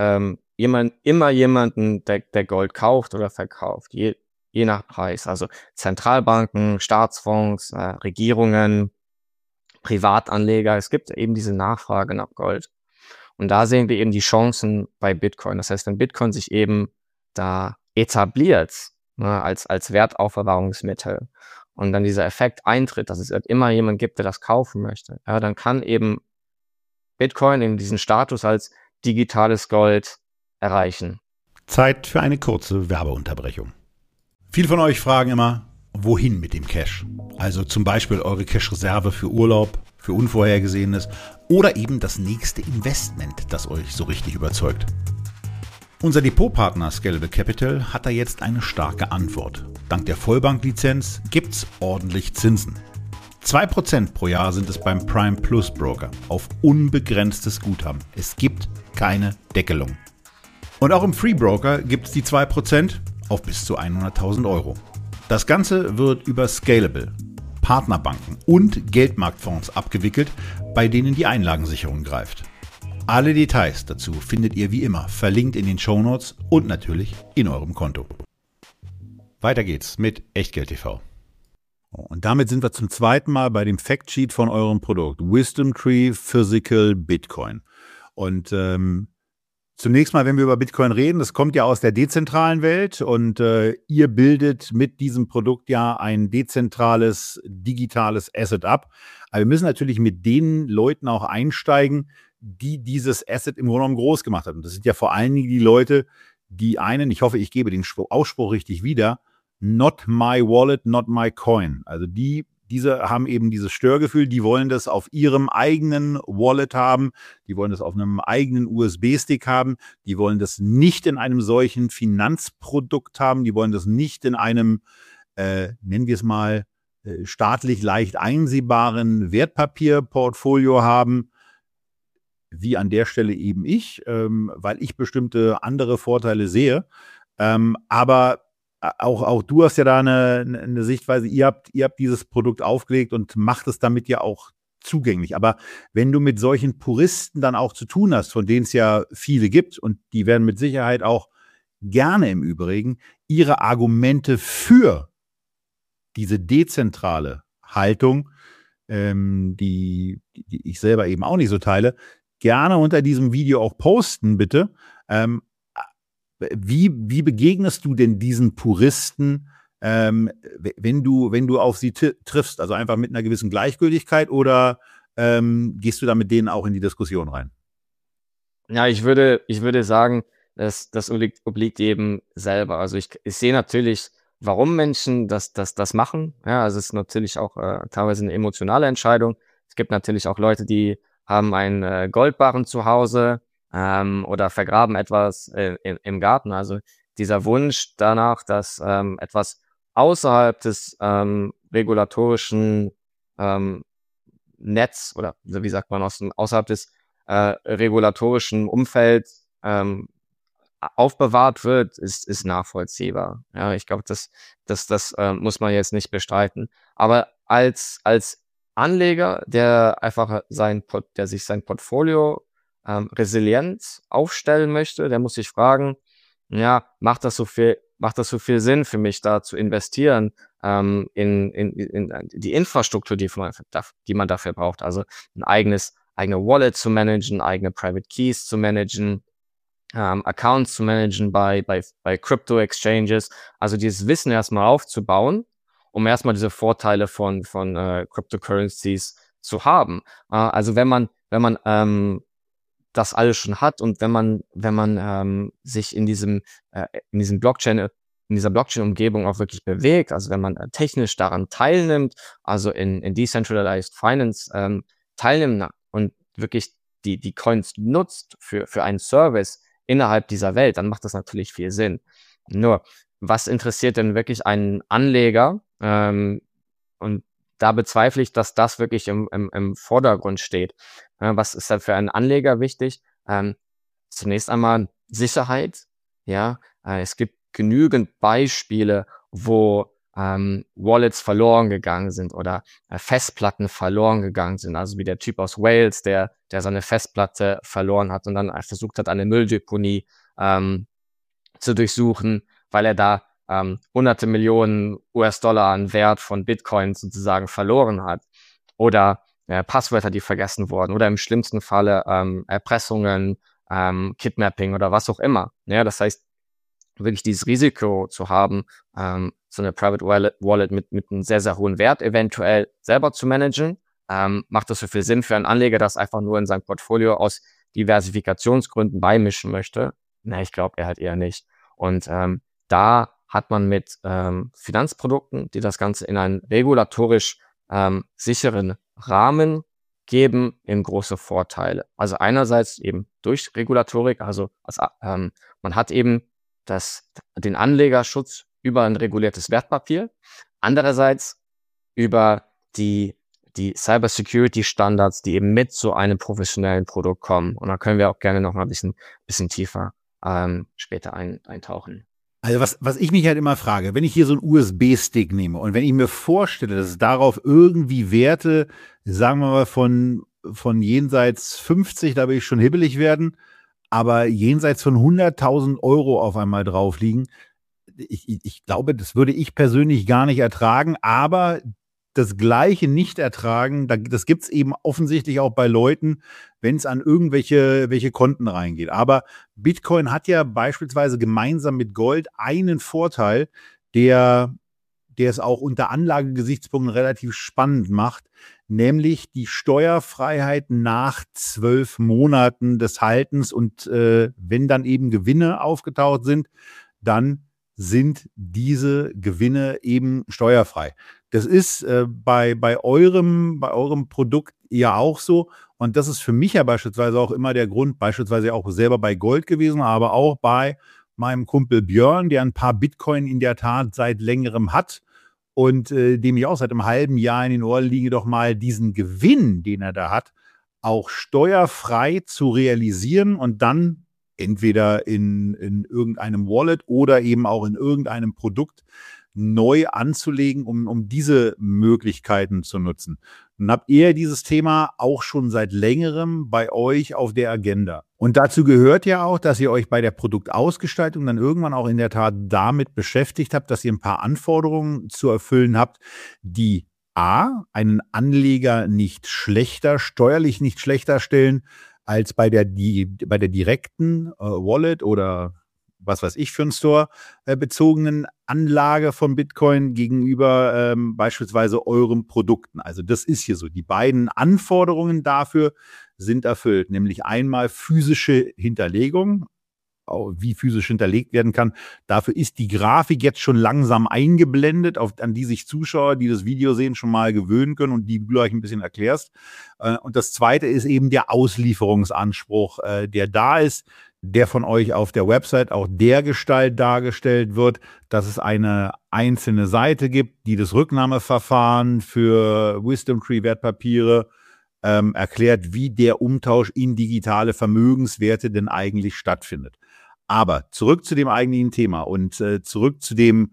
immer jemanden, der Gold kauft oder verkauft, je nach Preis. Also Zentralbanken, Staatsfonds, Regierungen, Privatanleger. Es gibt eben diese Nachfrage nach Gold. Und da sehen wir eben die Chancen bei Bitcoin. Das heißt, wenn Bitcoin sich eben da etabliert, ne, als Wertaufbewahrungsmittel, und dann dieser Effekt eintritt, dass es immer jemand gibt, der das kaufen möchte, ja, dann kann eben Bitcoin in diesen Status als digitales Gold erreichen. Zeit für eine kurze Werbeunterbrechung. Viele von euch fragen immer, wohin mit dem Cash? Also zum Beispiel eure Cash-Reserve für Urlaub, für Unvorhergesehenes oder eben das nächste Investment, das euch so richtig überzeugt. Unser Depotpartner Scalable Capital hat da jetzt eine starke Antwort. Dank der Vollbanklizenz gibt's ordentlich Zinsen. 2% pro Jahr sind es beim Prime Plus Broker auf unbegrenztes Guthaben. Es gibt keine Deckelung. Und auch im Free Broker gibt's die 2% auf bis zu 100.000 Euro. Das Ganze wird über Scalable, Partnerbanken und Geldmarktfonds abgewickelt, bei denen die Einlagensicherung greift. Alle Details dazu findet ihr wie immer verlinkt in den Shownotes und natürlich in eurem Konto. Weiter geht's mit Echtgeld TV. Und damit sind wir zum zweiten Mal bei dem Factsheet von eurem Produkt Wisdom Tree Physical Bitcoin. Und zunächst mal, wenn wir über Bitcoin reden, das kommt ja aus der dezentralen Welt und ihr bildet mit diesem Produkt ja ein dezentrales, digitales Asset ab. Aber wir müssen natürlich mit den Leuten auch einsteigen, die dieses Asset im Grunde genommen groß gemacht haben. Und das sind ja vor allen Dingen die Leute, die ich hoffe, ich gebe den Ausspruch richtig wieder, not my wallet, not my coin. Also diese haben eben dieses Störgefühl, die wollen das auf ihrem eigenen Wallet haben, die wollen das auf einem eigenen USB-Stick haben, die wollen das nicht in einem solchen Finanzprodukt haben, die wollen das nicht in einem, nennen wir es mal, staatlich leicht einsehbaren Wertpapierportfolio haben, wie an der Stelle eben ich, weil ich bestimmte andere Vorteile sehe. Aber auch du hast ja da eine Sichtweise, ihr habt dieses Produkt aufgelegt und macht es damit ja auch zugänglich. Aber wenn du mit solchen Puristen dann auch zu tun hast, von denen es ja viele gibt, und die werden mit Sicherheit auch gerne im Übrigen ihre Argumente für diese dezentrale Haltung, die ich selber eben auch nicht so teile, gerne unter diesem Video auch posten, bitte. Wie begegnest du denn diesen Puristen, wenn du auf sie triffst? Also einfach mit einer gewissen Gleichgültigkeit oder gehst du da mit denen auch in die Diskussion rein? Ja, ich würde sagen, das obliegt eben selber. Also ich sehe natürlich, warum Menschen das machen. Ja, also es ist natürlich auch teilweise eine emotionale Entscheidung. Es gibt natürlich auch Leute, die haben einen Goldbarren zu Hause oder vergraben etwas im Garten. Also dieser Wunsch danach, dass etwas außerhalb des regulatorischen Netz oder wie sagt man, außerhalb des regulatorischen Umfelds aufbewahrt wird, ist nachvollziehbar. Ja, ich glaube, das muss man jetzt nicht bestreiten. Aber als Anleger, der sich sein Portfolio resilient aufstellen möchte, der muss sich fragen, ja, macht das so viel Sinn für mich, da zu investieren in die Infrastruktur, die man dafür braucht, also eigene Wallet zu managen, eigene Private Keys zu managen, Accounts zu managen bei Crypto Exchanges, also dieses Wissen erstmal aufzubauen, um erstmal diese Vorteile von Cryptocurrencies zu haben. Also wenn man das alles schon hat und wenn man sich in diesem in dieser Blockchain-Umgebung auch wirklich bewegt, also wenn man technisch daran teilnimmt, also in Decentralized Finance teilnimmt und wirklich die Coins nutzt für einen Service innerhalb dieser Welt, dann macht das natürlich viel Sinn. Nur, was interessiert denn wirklich einen Anleger? Und da bezweifle ich, dass das wirklich im Vordergrund steht. Was ist da für einen Anleger wichtig? Zunächst einmal Sicherheit. Ja, es gibt genügend Beispiele, wo Wallets verloren gegangen sind oder Festplatten verloren gegangen sind. Also wie der Typ aus Wales, der seine Festplatte verloren hat und dann versucht hat, eine Mülldeponie zu durchsuchen, weil er da hunderte Millionen US-Dollar an Wert von Bitcoin sozusagen verloren hat. Oder Passwörter, die vergessen wurden. Oder im schlimmsten Falle Erpressungen, Kidnapping oder was auch immer. Ja, das heißt, wirklich dieses Risiko zu haben, so eine Private Wallet mit einem sehr, sehr hohen Wert eventuell selber zu managen, macht das so viel Sinn für einen Anleger, das einfach nur in sein Portfolio aus Diversifikationsgründen beimischen möchte? Na, ich glaube halt eher nicht. Und da hat man mit Finanzprodukten, die das Ganze in einen regulatorisch sicheren Rahmen geben, eben große Vorteile. Also einerseits eben durch Regulatorik, also man hat eben den Anlegerschutz über ein reguliertes Wertpapier, andererseits über die Cybersecurity-Standards, die eben mit so einem professionellen Produkt kommen. Und da können wir auch gerne noch mal ein bisschen tiefer später eintauchen. Also was ich mich halt immer frage, wenn ich hier so einen USB-Stick nehme und wenn ich mir vorstelle, dass es darauf irgendwie Werte, sagen wir mal von jenseits 50, da will ich schon hibbelig werden, aber jenseits von 100.000 Euro auf einmal drauf liegen, ich glaube, das würde ich persönlich gar nicht ertragen, aber das Gleiche nicht ertragen, das gibt es eben offensichtlich auch bei Leuten, wenn es an welche Konten reingeht. Aber Bitcoin hat ja beispielsweise gemeinsam mit Gold einen Vorteil, der es auch unter Anlagegesichtspunkten relativ spannend macht, nämlich die Steuerfreiheit nach 12 Monaten des Haltens. Und wenn dann eben Gewinne aufgetaucht sind, dann sind diese Gewinne eben steuerfrei. Das ist bei eurem Produkt ja auch so. Und das ist für mich ja beispielsweise auch immer der Grund, beispielsweise auch selber bei Gold gewesen, aber auch bei meinem Kumpel Björn, der ein paar Bitcoin in der Tat seit längerem hat und dem ich auch seit einem halben Jahr in den Ohren liege, doch mal diesen Gewinn, den er da hat, auch steuerfrei zu realisieren und dann entweder in irgendeinem Wallet oder eben auch in irgendeinem Produkt neu anzulegen, um diese Möglichkeiten zu nutzen. Nun habt ihr dieses Thema auch schon seit längerem bei euch auf der Agenda. Und dazu gehört ja auch, dass ihr euch bei der Produktausgestaltung dann irgendwann auch in der Tat damit beschäftigt habt, dass ihr ein paar Anforderungen zu erfüllen habt, die einen Anleger nicht schlechter, steuerlich nicht schlechter stellen, als bei der direkten Wallet oder was weiß ich für einen Store bezogenen Anlage von Bitcoin gegenüber beispielsweise euren Produkten. Also das ist hier so. Die beiden Anforderungen dafür sind erfüllt, nämlich einmal physische Hinterlegung, wie physisch hinterlegt werden kann. Dafür ist die Grafik jetzt schon langsam eingeblendet, an die sich Zuschauer, die das Video sehen, schon mal gewöhnen können und die du gleich ein bisschen erklärst. Und das Zweite ist eben der Auslieferungsanspruch, der da ist, der von euch auf der Website auch dergestalt dargestellt wird, dass es eine einzelne Seite gibt, die das Rücknahmeverfahren für Wisdom Tree Wertpapiere erklärt, wie der Umtausch in digitale Vermögenswerte denn eigentlich stattfindet. Aber zurück zu dem eigentlichen Thema und zurück zu dem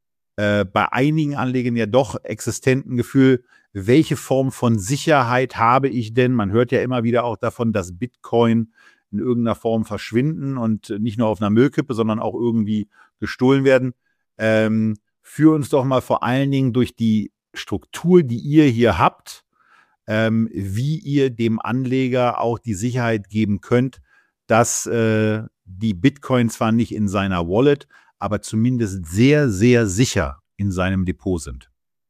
bei einigen Anlegern ja doch existenten Gefühl, welche Form von Sicherheit habe ich denn? Man hört ja immer wieder auch davon, dass Bitcoin in irgendeiner Form verschwinden und nicht nur auf einer Müllkippe, sondern auch irgendwie gestohlen werden. Führ uns doch mal vor allen Dingen durch die Struktur, die ihr hier habt, wie ihr dem Anleger auch die Sicherheit geben könnt, dass die Bitcoin zwar nicht in seiner Wallet, aber zumindest sehr, sehr sicher in seinem Depot sind.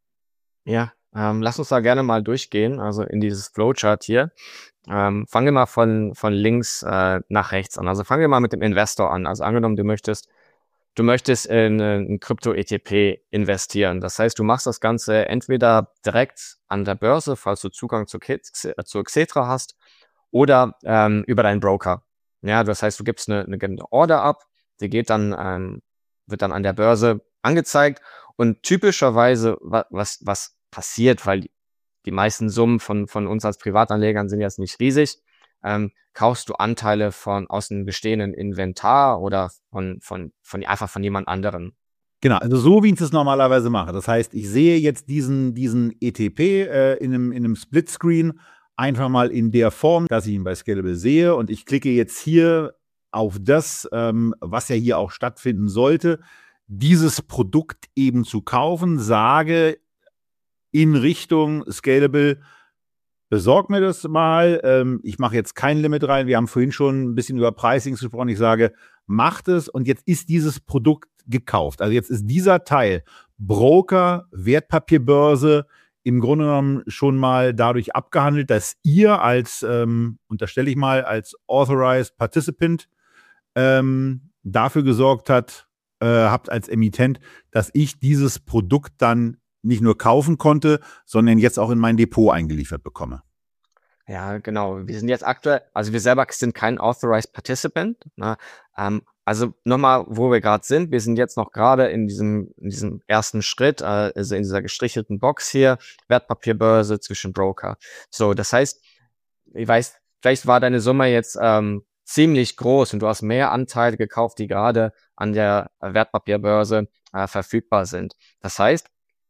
Ja, lass uns da gerne mal durchgehen, also in dieses Flowchart hier. Fangen wir mal von links nach rechts an. Also fangen wir mal mit dem Investor an. Also angenommen, du möchtest du möchtest in ein Krypto-ETP investieren. Das heißt, du machst das Ganze entweder direkt an der Börse, falls du Zugang zu Xetra hast, oder über deinen Broker. Ja, das heißt, du gibst eine Order ab, die wird dann an der Börse angezeigt, und typischerweise, was passiert, weil die meisten Summen von uns als Privatanlegern sind jetzt nicht riesig, kaufst du Anteile aus dem bestehenden Inventar oder einfach von jemand anderem. Genau, also so wie ich es normalerweise mache. Das heißt, ich sehe jetzt diesen ETP in einem Splitscreen einfach mal in der Form, dass ich ihn bei Scalable sehe, und ich klicke jetzt hier auf das, was ja hier auch stattfinden sollte, dieses Produkt eben zu kaufen, sage in Richtung Scalable, besorg mir das mal. Ich mache jetzt kein Limit rein. Wir haben vorhin schon ein bisschen über Pricings gesprochen. Ich sage, macht es, und jetzt ist dieses Produkt gekauft. Also jetzt ist dieser Teil Broker, Wertpapierbörse im Grunde genommen schon mal dadurch abgehandelt, dass ihr als, unterstelle ich mal, als Authorized Participant dafür gesorgt habt als Emittent, dass ich dieses Produkt dann nicht nur kaufen konnte, sondern jetzt auch in mein Depot eingeliefert bekomme. Ja, genau. Wir sind jetzt aktuell, also wir selber sind kein Authorized Participant, ne? Also nochmal, wo wir gerade sind, wir sind jetzt noch gerade in diesem ersten Schritt, also in dieser gestrichelten Box hier, Wertpapierbörse zwischen Broker. So, das heißt, ich weiß, vielleicht war deine Summe jetzt ziemlich groß und du hast mehr Anteile gekauft, die gerade an der Wertpapierbörse verfügbar sind. Das heißt,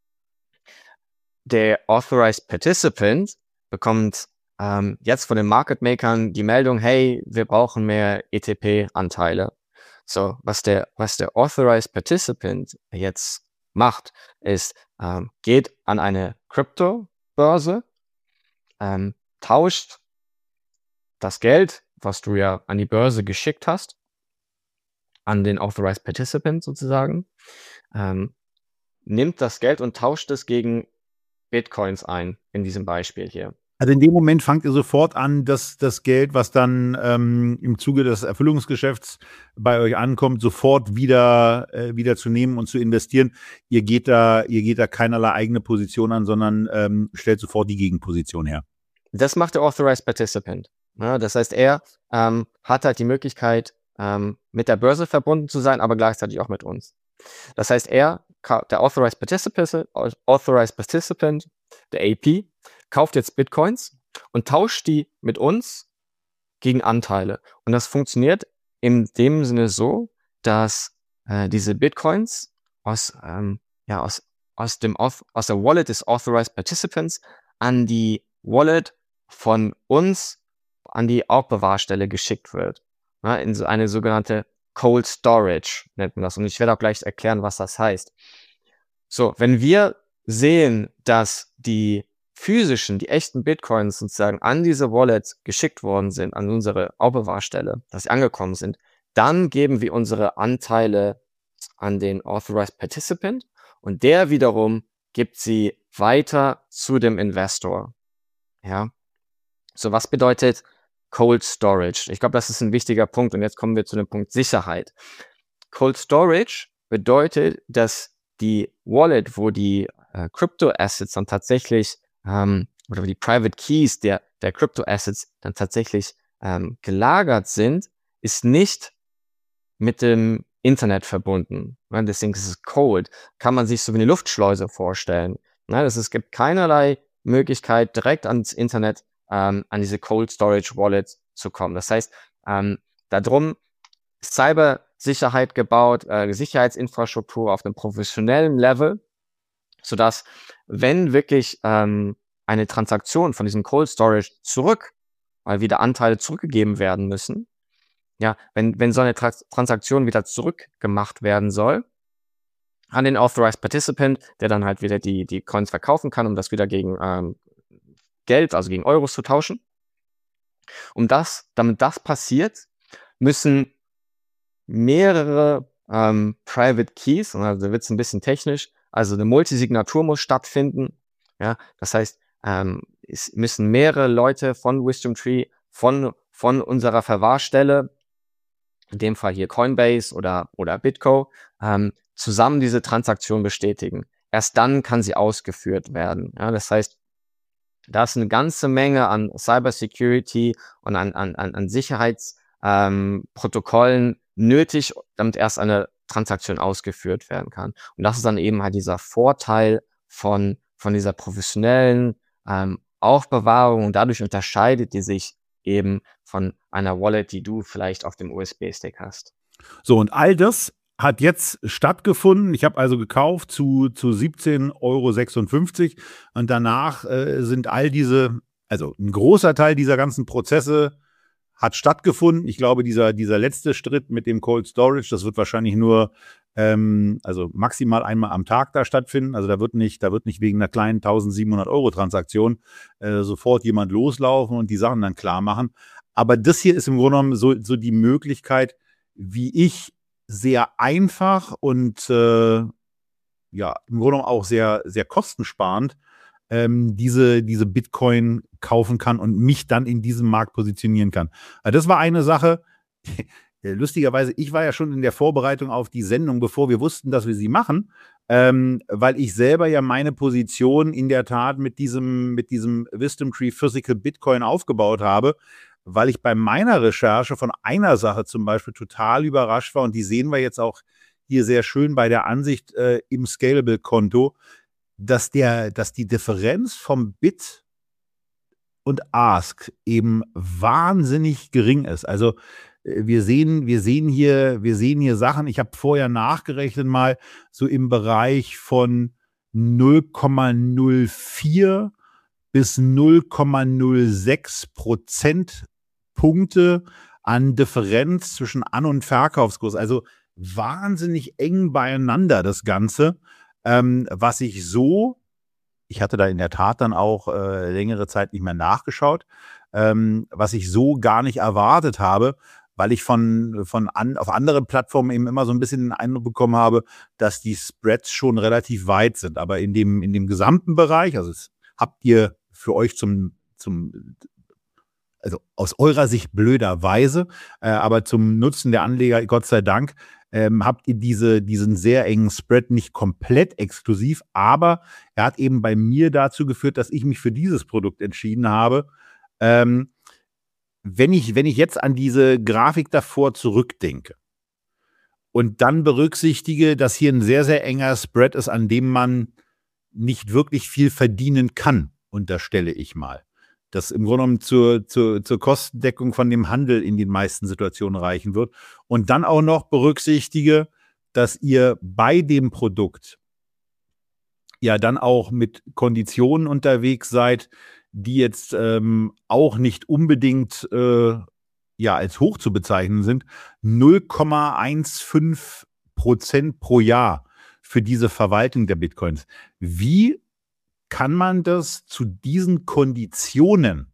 der Authorized Participant bekommt jetzt von den Market Makern die Meldung, hey, wir brauchen mehr ETP-Anteile. So, was der Authorized Participant jetzt macht, ist, geht an eine Kryptobörse, tauscht das Geld, was du ja an die Börse geschickt hast, an den Authorized Participant sozusagen, nimmt das Geld und tauscht es gegen Bitcoins ein, in diesem Beispiel hier. Also in dem Moment fangt ihr sofort an, das Geld, was dann im Zuge des Erfüllungsgeschäfts bei euch ankommt, sofort wieder zu nehmen und zu investieren. Ihr geht da keinerlei eigene Position an, sondern stellt sofort die Gegenposition her. Das macht der Authorized Participant. Ja, das heißt, er hat halt die Möglichkeit, mit der Börse verbunden zu sein, aber gleichzeitig auch mit uns. Das heißt, der Authorized Participant, der AP, kauft jetzt Bitcoins und tauscht die mit uns gegen Anteile. Und das funktioniert in dem Sinne so, dass diese Bitcoins aus der Wallet des Authorized Participants an die Wallet von uns an die Aufbewahrstelle geschickt wird. Ja, in so eine sogenannte Cold Storage nennt man das. Und ich werde auch gleich erklären, was das heißt. So, wenn wir sehen, dass die echten Bitcoins sozusagen an diese Wallet geschickt worden sind, an unsere Aufbewahrstelle, dass sie angekommen sind, dann geben wir unsere Anteile an den Authorized Participant und der wiederum gibt sie weiter zu dem Investor. Ja. So, was bedeutet Cold Storage? Ich glaube, das ist ein wichtiger Punkt, und jetzt kommen wir zu dem Punkt Sicherheit. Cold Storage bedeutet, dass die Wallet, wo die Crypto-Assets dann tatsächlich oder die Private Keys der Crypto-Assets dann tatsächlich gelagert sind, ist nicht mit dem Internet verbunden. Ja, deswegen ist es cold. Kann man sich so wie eine Luftschleuse vorstellen. Ja, es gibt keinerlei Möglichkeit, direkt ans Internet an diese Cold Storage Wallet zu kommen. Das heißt, darum ist Cybersicherheit gebaut, Sicherheitsinfrastruktur auf einem professionellen Level, sodass, wenn wirklich eine Transaktion von diesem Cold Storage weil wieder Anteile zurückgegeben werden müssen, ja, wenn so eine Transaktion wieder zurückgemacht werden soll an den Authorized Participant, der dann halt wieder die Coins verkaufen kann, um das wieder gegen Geld, also gegen Euros zu tauschen. Damit das passiert, müssen mehrere Private Keys, also da wird es ein bisschen technisch, also eine Multisignatur muss stattfinden. Ja, das heißt, es müssen mehrere Leute von WisdomTree, von unserer Verwahrstelle in dem Fall hier Coinbase oder BitGo, zusammen diese Transaktion bestätigen. Erst dann kann sie ausgeführt werden. Ja, das heißt, da ist eine ganze Menge an Cybersecurity und an Sicherheitsprotokollen nötig, damit erst eine Transaktion ausgeführt werden kann. Und das ist dann eben halt dieser Vorteil von dieser professionellen Aufbewahrung, und dadurch unterscheidet die sich eben von einer Wallet, die du vielleicht auf dem USB-Stick hast. So, und all das hat jetzt stattgefunden. Ich habe also gekauft zu 17,56 € und danach sind all diese, also ein großer Teil dieser ganzen Prozesse hat stattgefunden. Ich glaube, dieser letzte Schritt mit dem Cold Storage, das wird wahrscheinlich nur also maximal einmal am Tag da stattfinden. Also da wird nicht wegen einer kleinen 1.700 € Transaktion sofort jemand loslaufen und die Sachen dann klar machen. Aber das hier ist im Grunde genommen so die Möglichkeit, wie ich sehr einfach und im Grunde genommen auch sehr, sehr kostensparend diese Bitcoin kaufen kann und mich dann in diesem Markt positionieren kann. Also das war eine Sache. Lustigerweise, ich war ja schon in der Vorbereitung auf die Sendung, bevor wir wussten, dass wir sie machen, weil ich selber ja meine Position in der Tat mit diesem Wisdom Tree Physical Bitcoin aufgebaut habe, weil ich bei meiner Recherche von einer Sache zum Beispiel total überrascht war, und die sehen wir jetzt auch hier sehr schön bei der Ansicht im Scalable-Konto, dass die Differenz vom Bit und Ask eben wahnsinnig gering ist. Also wir sehen hier Sachen, ich habe vorher nachgerechnet mal, so im Bereich von 0,04 bis 0,06 Prozentpunkte an Differenz zwischen An- und Verkaufskurs. Also wahnsinnig eng beieinander das Ganze, was ich hatte da in der Tat dann auch längere Zeit nicht mehr nachgeschaut, was ich so gar nicht erwartet habe, weil ich auf anderen Plattformen eben immer so ein bisschen den Eindruck bekommen habe, dass die Spreads schon relativ weit sind. Aber in dem gesamten Bereich, also das habt ihr für euch also aus eurer Sicht blöderweise, aber zum Nutzen der Anleger, Gott sei Dank, habt ihr diesen sehr engen Spread nicht komplett exklusiv, aber er hat eben bei mir dazu geführt, dass ich mich für dieses Produkt entschieden habe. Wenn ich jetzt an diese Grafik davor zurückdenke und dann berücksichtige, dass hier ein sehr, sehr enger Spread ist, an dem man nicht wirklich viel verdienen kann, unterstelle ich mal, das im Grunde genommen zur Kostendeckung von dem Handel in den meisten Situationen reichen wird. Und dann auch noch berücksichtige, dass ihr bei dem Produkt ja dann auch mit Konditionen unterwegs seid, die jetzt auch nicht unbedingt als hoch zu bezeichnen sind. 0,15% pro Jahr für diese Verwaltung der Bitcoins. Wie kann man das zu diesen Konditionen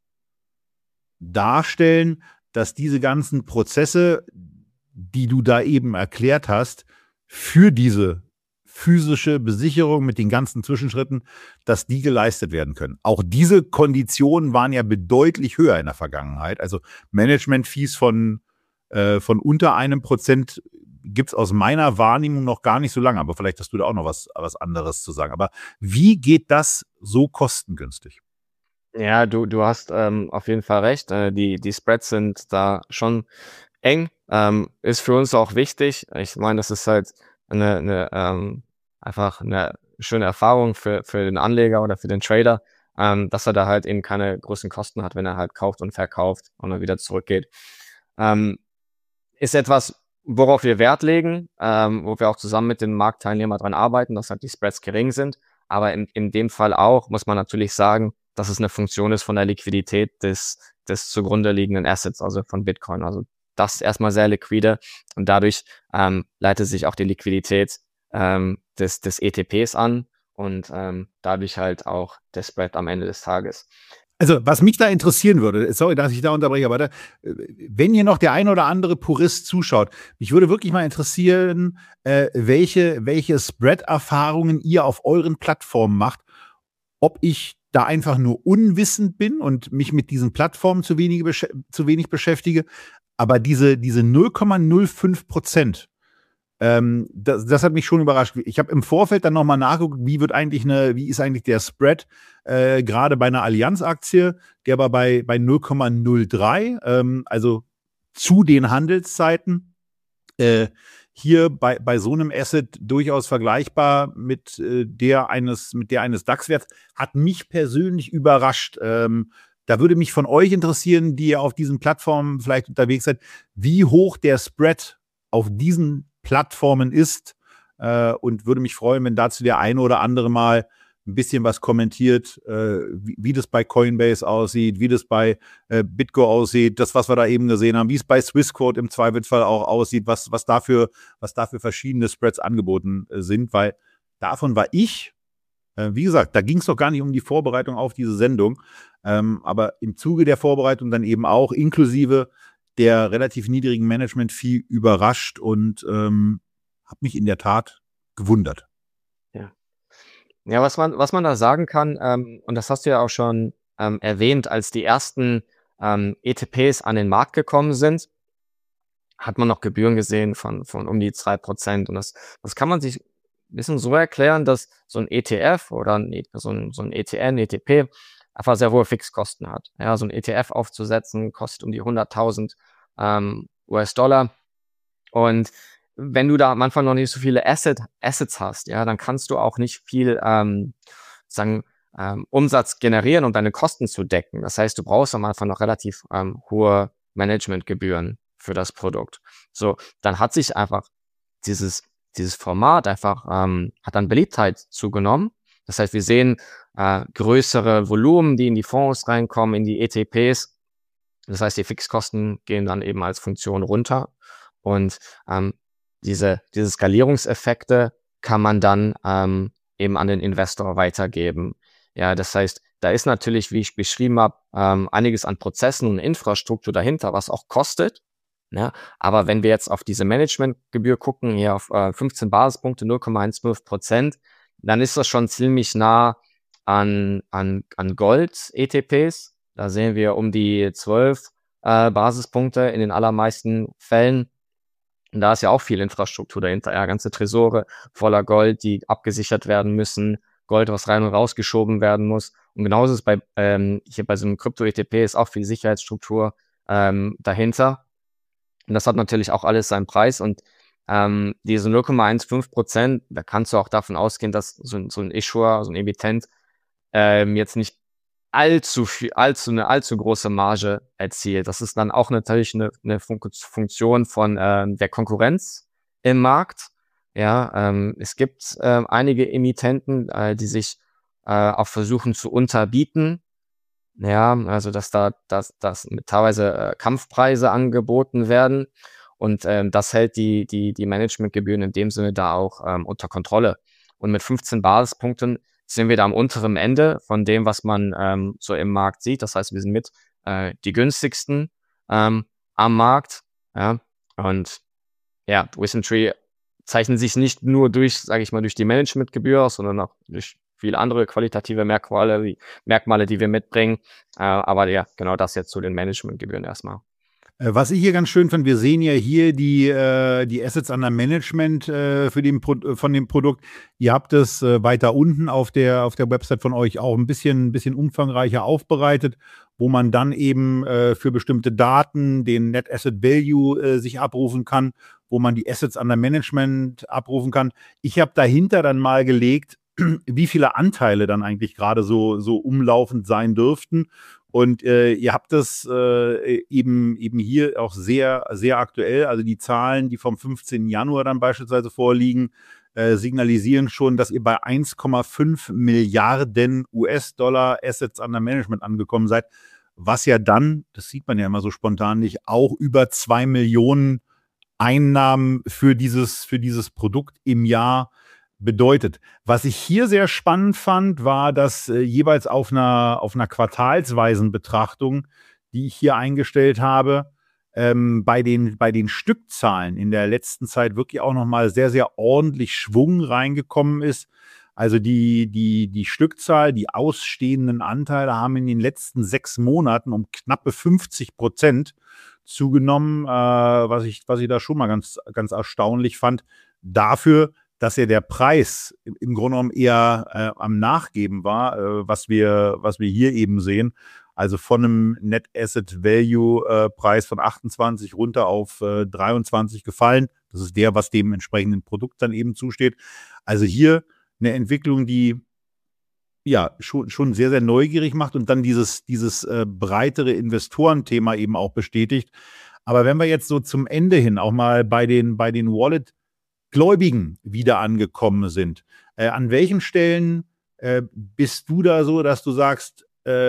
darstellen, dass diese ganzen Prozesse, die du da eben erklärt hast, für diese physische Besicherung mit den ganzen Zwischenschritten, dass die geleistet werden können? Auch diese Konditionen waren ja bedeutlich höher in der Vergangenheit. Also Management-Fees von unter 1% gibt es aus meiner Wahrnehmung noch gar nicht so lange, aber vielleicht hast du da auch noch was anderes zu sagen. Aber wie geht das so kostengünstig? Ja, du hast auf jeden Fall recht. Die Spreads sind da schon eng. Ist für uns auch wichtig. Ich meine, das ist halt einfach eine schöne Erfahrung für den Anleger oder für den Trader, dass er da halt eben keine großen Kosten hat, wenn er halt kauft und verkauft und dann wieder zurückgeht. Ist etwas, worauf wir Wert legen, wo wir auch zusammen mit den Marktteilnehmern dran arbeiten, dass halt die Spreads gering sind. Aber in dem Fall auch muss man natürlich sagen, dass es eine Funktion ist von der Liquidität des zugrunde liegenden Assets, also von Bitcoin. Also das ist erstmal sehr liquide und dadurch leitet sich auch die Liquidität des ETPs an und dadurch halt auch der Spread am Ende des Tages. Also, was mich da interessieren würde, sorry, dass ich da unterbreche, aber wenn hier noch der ein oder andere Purist zuschaut, mich würde wirklich mal interessieren, welche Spread-Erfahrungen ihr auf euren Plattformen macht, ob ich da einfach nur unwissend bin und mich mit diesen Plattformen zu wenig beschäftige, Aber diese 0,05%, das hat mich schon überrascht. Ich habe im Vorfeld dann nochmal nachgeguckt, wie ist eigentlich der Spread, gerade bei einer Allianz-Aktie, der war bei 0,03, also zu den Handelszeiten. Hier bei so einem Asset durchaus vergleichbar mit der eines DAX-Werts, hat mich persönlich überrascht. Da würde mich von euch interessieren, die ihr auf diesen Plattformen vielleicht unterwegs seid, wie hoch der Spread auf diesen Plattformen ist, und würde mich freuen, wenn dazu der eine oder andere mal ein bisschen was kommentiert, wie das bei Coinbase aussieht, wie das bei BitGo aussieht, das, was wir da eben gesehen haben, wie es bei Swissquote im Zweifelsfall auch aussieht, was dafür verschiedene Spreads angeboten sind, weil davon war ich, wie gesagt, da ging es doch gar nicht um die Vorbereitung auf diese Sendung, aber im Zuge der Vorbereitung dann eben auch inklusive der relativ niedrigen Management-Fee überrascht und habe mich in der Tat gewundert. Ja, was man da sagen kann, und das hast du ja auch schon erwähnt, als die ersten ETPs an den Markt gekommen sind, hat man noch Gebühren gesehen von um die 2%. Und das kann man sich ein bisschen so erklären, dass so ein ETF oder so ein ETN, ETP einfach sehr hohe Fixkosten hat. Ja, so ein ETF aufzusetzen kostet um die 100.000 US-Dollar. Und wenn du da am Anfang noch nicht so viele Assets hast, ja, dann kannst du auch nicht viel Umsatz generieren, um deine Kosten zu decken. Das heißt, du brauchst am Anfang noch relativ hohe Managementgebühren für das Produkt. So, dann hat sich einfach dieses Format einfach hat an Beliebtheit zugenommen. Das heißt, wir sehen größere Volumen, die in die Fonds reinkommen, in die ETPs. Das heißt, die Fixkosten gehen dann eben als Funktion runter. Und diese Skalierungseffekte kann man dann eben an den Investor weitergeben. Ja, das heißt, da ist natürlich, wie ich beschrieben habe, einiges an Prozessen und Infrastruktur dahinter, was auch kostet. Ja, aber wenn wir jetzt auf diese Managementgebühr gucken, hier auf 15 Basispunkte, 0,15%, dann ist das schon ziemlich nah an Gold-ETPs. Da sehen wir um die 12 Basispunkte in den allermeisten Fällen. Und da ist ja auch viel Infrastruktur dahinter, ja, ganze Tresore voller Gold, die abgesichert werden müssen, Gold, was rein und rausgeschoben werden muss. Und genauso ist hier bei so einem Krypto-ETP ist auch viel Sicherheitsstruktur dahinter. Und das hat natürlich auch alles seinen Preis. Und diese 0,15%, da kannst du auch davon ausgehen, dass so ein Issuer, so ein Emittent jetzt nicht eine allzu große Marge erzielt. Das ist dann auch natürlich eine Funktion von der Konkurrenz im Markt. Ja, es gibt einige Emittenten, die sich auch versuchen zu unterbieten. Ja, also dass teilweise Kampfpreise angeboten werden. Und das hält die Managementgebühren in dem Sinne da auch unter Kontrolle. Und mit 15 Basispunkten sind wir da am unteren Ende von dem, was man so im Markt sieht. Das heißt, wir sind mit die günstigsten am Markt. Ja? Und ja, WisdomTree zeichnet sich nicht nur durch die Managementgebühr aus, sondern auch durch viele andere qualitative Merkmale, die wir mitbringen. Aber ja, genau das jetzt zu den Managementgebühren erstmal. Was ich hier ganz schön finde, wir sehen ja hier die Assets under Management von dem Produkt. Ihr habt es weiter unten auf der Website von euch auch ein bisschen umfangreicher aufbereitet, wo man dann eben für bestimmte Daten den Net Asset Value sich abrufen kann, wo man die Assets under Management abrufen kann. Ich habe dahinter dann mal gelegt, wie viele Anteile dann eigentlich gerade so umlaufend sein dürften. Und ihr habt das eben hier auch sehr, sehr aktuell. Also die Zahlen, die vom 15. Januar dann beispielsweise vorliegen, signalisieren schon, dass ihr bei 1,5 Milliarden US-Dollar Assets under Management angekommen seid. Was ja dann, das sieht man ja immer so spontan nicht, auch über 2 Millionen Einnahmen für dieses Produkt im Jahr bedeutet. Was ich hier sehr spannend fand, war, dass jeweils auf einer quartalsweisen Betrachtung, die ich hier eingestellt habe, bei den Stückzahlen in der letzten Zeit wirklich auch nochmal sehr, sehr ordentlich Schwung reingekommen ist. Also die Stückzahl, die ausstehenden Anteile haben in den letzten 6 Monaten um knappe 50% zugenommen, was ich da schon mal ganz, ganz erstaunlich fand. Dafür, dass ja der Preis im Grunde genommen eher am Nachgeben war, was wir hier eben sehen. Also von einem Net Asset Value Preis von 28 runter auf 23 gefallen. Das ist der, was dem entsprechenden Produkt dann eben zusteht. Also hier eine Entwicklung, die ja schon sehr, sehr neugierig macht und dann dieses breitere Investorenthema eben auch bestätigt. Aber wenn wir jetzt so zum Ende hin auch mal bei den Wallet-Gläubigen wieder angekommen sind, an welchen Stellen bist du da so, dass du sagst,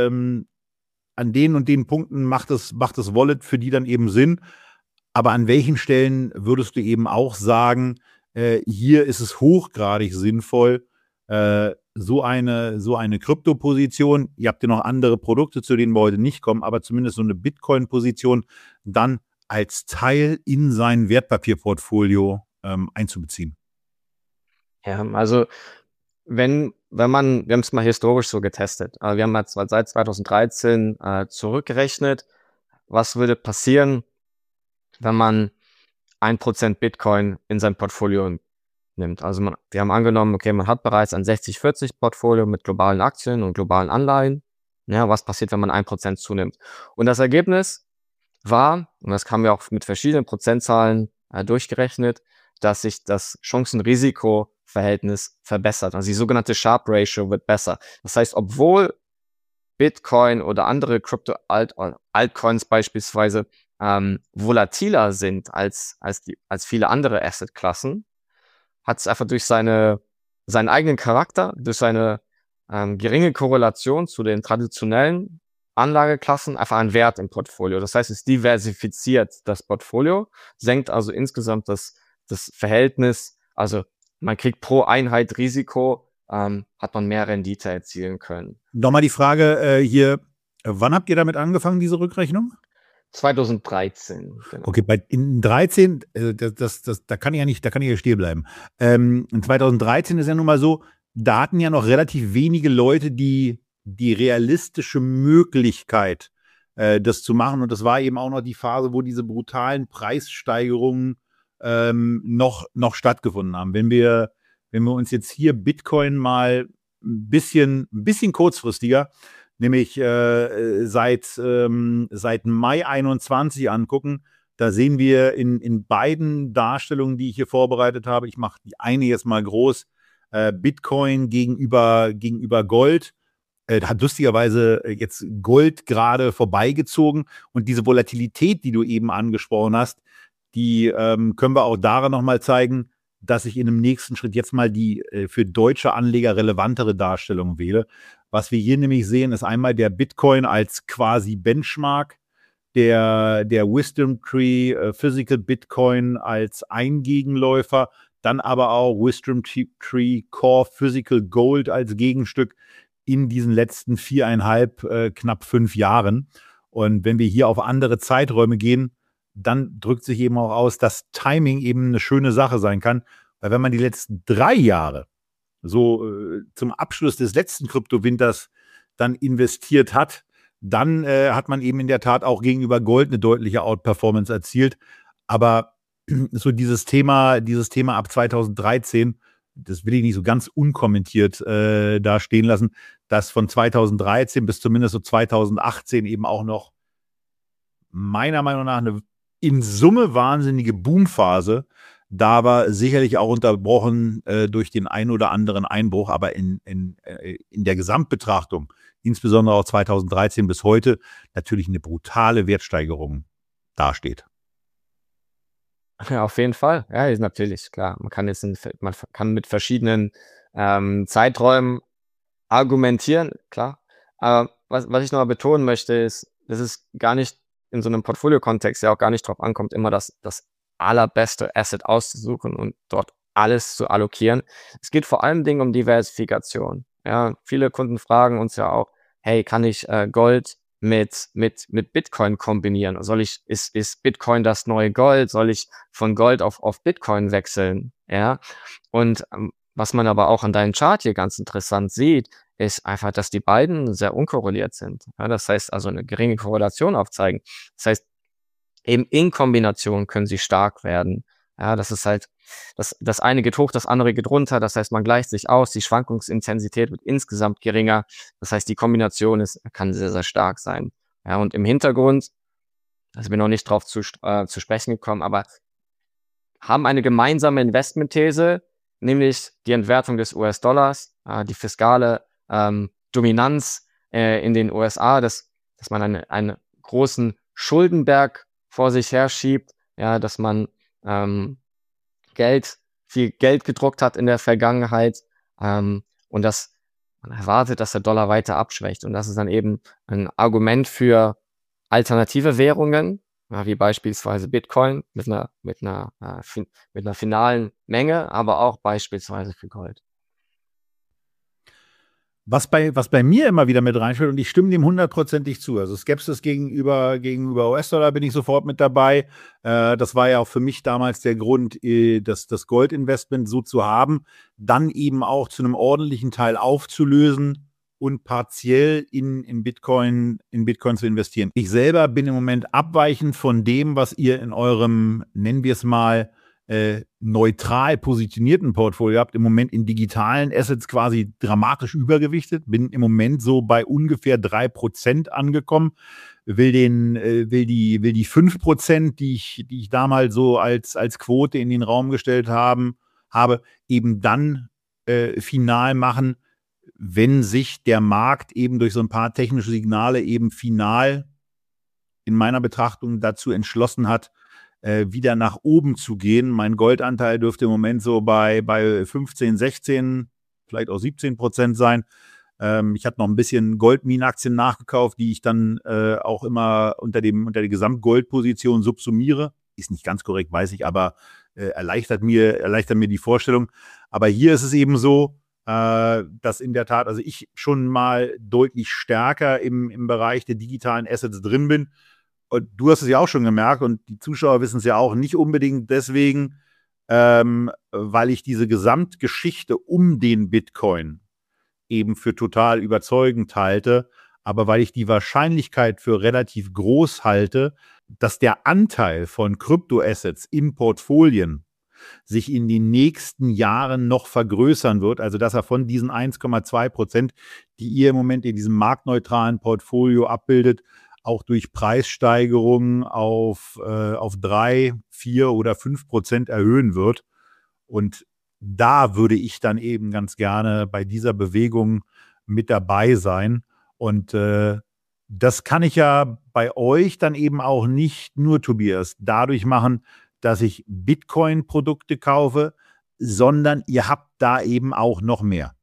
an den und den Punkten macht das Wallet für die dann eben Sinn, aber an welchen Stellen würdest du eben auch sagen, hier ist es hochgradig sinnvoll, so eine Kryptoposition, ihr habt ja noch andere Produkte, zu denen wir heute nicht kommen, aber zumindest so eine Bitcoin-Position dann als Teil in sein Wertpapierportfolio einzubeziehen? Ja, also wir haben es mal historisch so getestet. Wir haben jetzt seit 2013 zurückgerechnet, was würde passieren, wenn man 1% Bitcoin in sein Portfolio nimmt. Also wir haben angenommen, okay, man hat bereits ein 60-40 Portfolio mit globalen Aktien und globalen Anleihen. Ja, was passiert, wenn man 1% zunimmt? Und das Ergebnis war, und das haben wir auch mit verschiedenen Prozentzahlen durchgerechnet, dass sich das Chancen-Risiko-Verhältnis verbessert. Also die sogenannte Sharpe Ratio wird besser. Das heißt, obwohl Bitcoin oder andere Crypto-Altcoins beispielsweise volatiler sind als viele andere Assetklassen, hat es einfach durch seinen eigenen Charakter, durch seine geringe Korrelation zu den traditionellen Anlageklassen einfach einen Wert im Portfolio. Das heißt, es diversifiziert das Portfolio, senkt also insgesamt das Verhältnis, also man kriegt pro Einheit Risiko, hat man mehr Rendite erzielen können. Nochmal die Frage hier, wann habt ihr damit angefangen, diese Rückrechnung? 2013. Genau. Okay, in 13, da kann ich ja stehen bleiben. In 2013 ist ja nun mal so, da hatten ja noch relativ wenige Leute die realistische Möglichkeit, das zu machen. Und das war eben auch noch die Phase, wo diese brutalen Preissteigerungen noch stattgefunden haben. Wenn wir uns jetzt hier Bitcoin mal ein bisschen kurzfristiger, nämlich seit Mai 21 angucken, da sehen wir in beiden Darstellungen, die ich hier vorbereitet habe, ich mache die eine jetzt mal groß, Bitcoin gegenüber Gold. Da hat lustigerweise jetzt Gold gerade vorbeigezogen und diese Volatilität, die du eben angesprochen hast, die können wir auch daran nochmal zeigen, dass ich in einem nächsten Schritt jetzt mal die für deutsche Anleger relevantere Darstellung wähle. Was wir hier nämlich sehen, ist einmal der Bitcoin als quasi Benchmark, der Wisdom Tree Physical Bitcoin als ein Gegenläufer, dann aber auch Wisdom Tree Core Physical Gold als Gegenstück in diesen letzten 4,5, knapp 5 Jahren. Und wenn wir hier auf andere Zeiträume gehen, dann drückt sich eben auch aus, dass Timing eben eine schöne Sache sein kann. Weil wenn man die letzten 3 Jahre so zum Abschluss des letzten Kryptowinters dann investiert hat, dann hat man eben in der Tat auch gegenüber Gold eine deutliche Outperformance erzielt. Aber so dieses Thema ab 2013, das will ich nicht so ganz unkommentiert da stehen lassen, dass von 2013 bis zumindest so 2018 eben auch noch meiner Meinung nach eine in Summe wahnsinnige Boomphase da war, sicherlich auch unterbrochen durch den einen oder anderen Einbruch, aber in der Gesamtbetrachtung, insbesondere auch 2013 bis heute, natürlich eine brutale Wertsteigerung dasteht. Ja, auf jeden Fall. Ja, ist natürlich, klar. Man kann mit verschiedenen Zeiträumen argumentieren, klar. Aber was ich noch mal betonen möchte, ist, dass es gar nicht in so einem Portfolio-Kontext ja auch gar nicht drauf ankommt, immer das allerbeste Asset auszusuchen und dort alles zu allokieren. Es geht vor allem um Diversifikation. Ja, viele Kunden fragen uns ja auch, hey, kann ich Gold mit Bitcoin kombinieren? Ist Bitcoin das neue Gold? Soll ich von Gold auf Bitcoin wechseln? Ja, und Was man aber auch an deinem Chart hier ganz interessant sieht, ist einfach, dass die beiden sehr unkorreliert sind. Ja, das heißt also eine geringe Korrelation aufzeigen. Das heißt, eben in Kombination können sie stark werden. Ja, das ist halt, das eine geht hoch, das andere geht runter. Das heißt, man gleicht sich aus, die Schwankungsintensität wird insgesamt geringer. Das heißt, die Kombination kann sehr, sehr stark sein. Ja, und im Hintergrund, also bin noch nicht drauf zu sprechen gekommen, aber haben eine gemeinsame Investmentthese, nämlich die Entwertung des US-Dollars, die fiskale Dominanz in den USA, dass man einen großen Schuldenberg vor sich herschiebt, ja, dass man viel Geld gedruckt hat in der Vergangenheit und dass man erwartet, dass der Dollar weiter abschwächt. Und das ist dann eben ein Argument für alternative Währungen, ja, wie beispielsweise Bitcoin mit einer finalen Menge, aber auch beispielsweise für Gold. Was bei mir immer wieder mit reinspielt, und ich stimme dem 100%ig zu. Also Skepsis gegenüber US-Dollar bin ich sofort mit dabei. Das war ja auch für mich damals der Grund, das Goldinvestment so zu haben, dann eben auch zu einem ordentlichen Teil aufzulösen und partiell in Bitcoin zu investieren. Ich selber bin im Moment abweichend von dem, was ihr in eurem, nennen wir es mal, neutral positionierten Portfolio habt, im Moment in digitalen Assets quasi dramatisch übergewichtet, bin im Moment so bei ungefähr 3% angekommen, will die 5%, die ich damals so als Quote in den Raum gestellt habe, eben dann final machen, wenn sich der Markt eben durch so ein paar technische Signale eben final in meiner Betrachtung dazu entschlossen hat, wieder nach oben zu gehen. Mein Goldanteil dürfte im Moment so bei 15, 16, vielleicht auch 17% sein. Ich hatte noch ein bisschen Goldminenaktien nachgekauft, die ich dann auch immer unter der Gesamtgoldposition subsumiere. Ist nicht ganz korrekt, weiß ich, aber erleichtert mir die Vorstellung. Aber hier ist es eben so, dass in der Tat, also ich schon mal deutlich stärker im Bereich der digitalen Assets drin bin. Und du hast es ja auch schon gemerkt und die Zuschauer wissen es ja auch, nicht unbedingt deswegen, weil ich diese Gesamtgeschichte um den Bitcoin eben für total überzeugend halte, aber weil ich die Wahrscheinlichkeit für relativ groß halte, dass der Anteil von Kryptoassets in Portfolien sich in den nächsten Jahren noch vergrößern wird, also dass er von diesen 1,2%, die ihr im Moment in diesem marktneutralen Portfolio abbildet, auch durch Preissteigerungen auf 3, 4 oder 5% erhöhen wird. Und da würde ich dann eben ganz gerne bei dieser Bewegung mit dabei sein. Und das kann ich ja bei euch dann eben auch nicht nur, Tobias, dadurch machen, dass ich Bitcoin-Produkte kaufe, sondern ihr habt da eben auch noch mehr.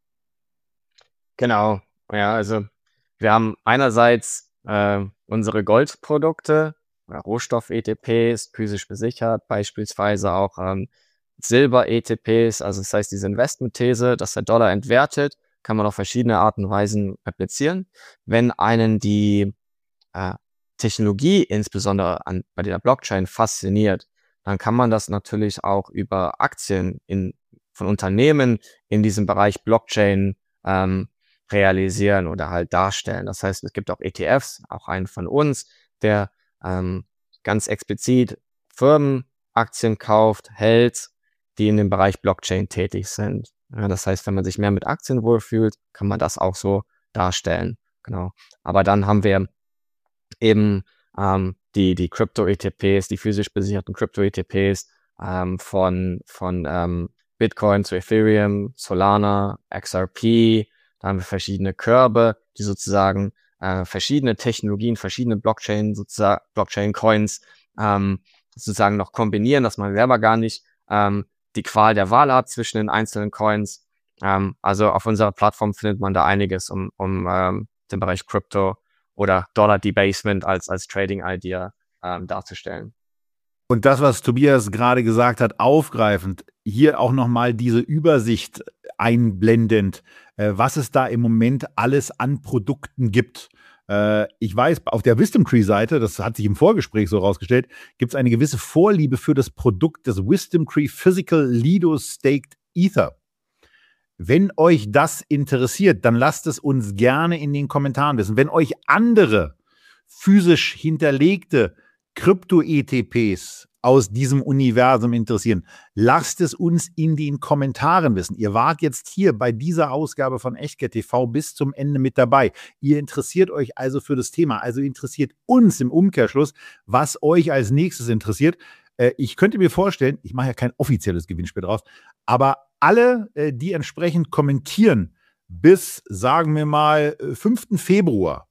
Genau, ja, also wir haben einerseits unsere Goldprodukte, Rohstoff-ETPs, physisch besichert, beispielsweise auch Silber-ETPs, also das heißt diese Investment-These, dass der Dollar entwertet, kann man auf verschiedene Arten und Weisen replizieren. Wenn einen die Technologie insbesondere bei der Blockchain fasziniert, dann kann man das natürlich auch über Aktien von Unternehmen in diesem Bereich Blockchain realisieren oder halt darstellen. Das heißt, es gibt auch ETFs, auch einen von uns, der ganz explizit Firmenaktien kauft, hält, die in dem Bereich Blockchain tätig sind. Ja, das heißt, wenn man sich mehr mit Aktien wohlfühlt, kann man das auch so darstellen. Genau. Aber dann haben wir eben die Krypto-ETPs, die physisch besicherten Krypto-ETPs von Bitcoin zu Ethereum, Solana, XRP. Da haben wir verschiedene Körbe, die sozusagen verschiedene Technologien, verschiedene Blockchain-Coins sozusagen noch kombinieren, dass man selber gar nicht die Qual der Wahl hat zwischen den einzelnen Coins. Also auf unserer Plattform findet man da einiges, um den Bereich Crypto oder Dollar Debasement als Trading-Idea darzustellen. Und das, was Tobias gerade gesagt hat, aufgreifend, hier auch nochmal diese Übersicht einblendend, was es da im Moment alles an Produkten gibt. Ich weiß, auf der WisdomTree-Seite, das hat sich im Vorgespräch so rausgestellt, gibt es eine gewisse Vorliebe für das Produkt des WisdomTree Physical Lido Staked Ether. Wenn euch das interessiert, dann lasst es uns gerne in den Kommentaren wissen. Wenn euch andere physisch hinterlegte Krypto-ETPs aus diesem Universum interessieren, lasst es uns in den Kommentaren wissen. Ihr wart jetzt hier bei dieser Ausgabe von Echtgeld TV bis zum Ende mit dabei. Ihr interessiert euch also für das Thema, also interessiert uns im Umkehrschluss, was euch als nächstes interessiert. Ich könnte mir vorstellen, ich mache ja kein offizielles Gewinnspiel draus, aber alle, die entsprechend kommentieren, bis, sagen wir mal, 5. Februar,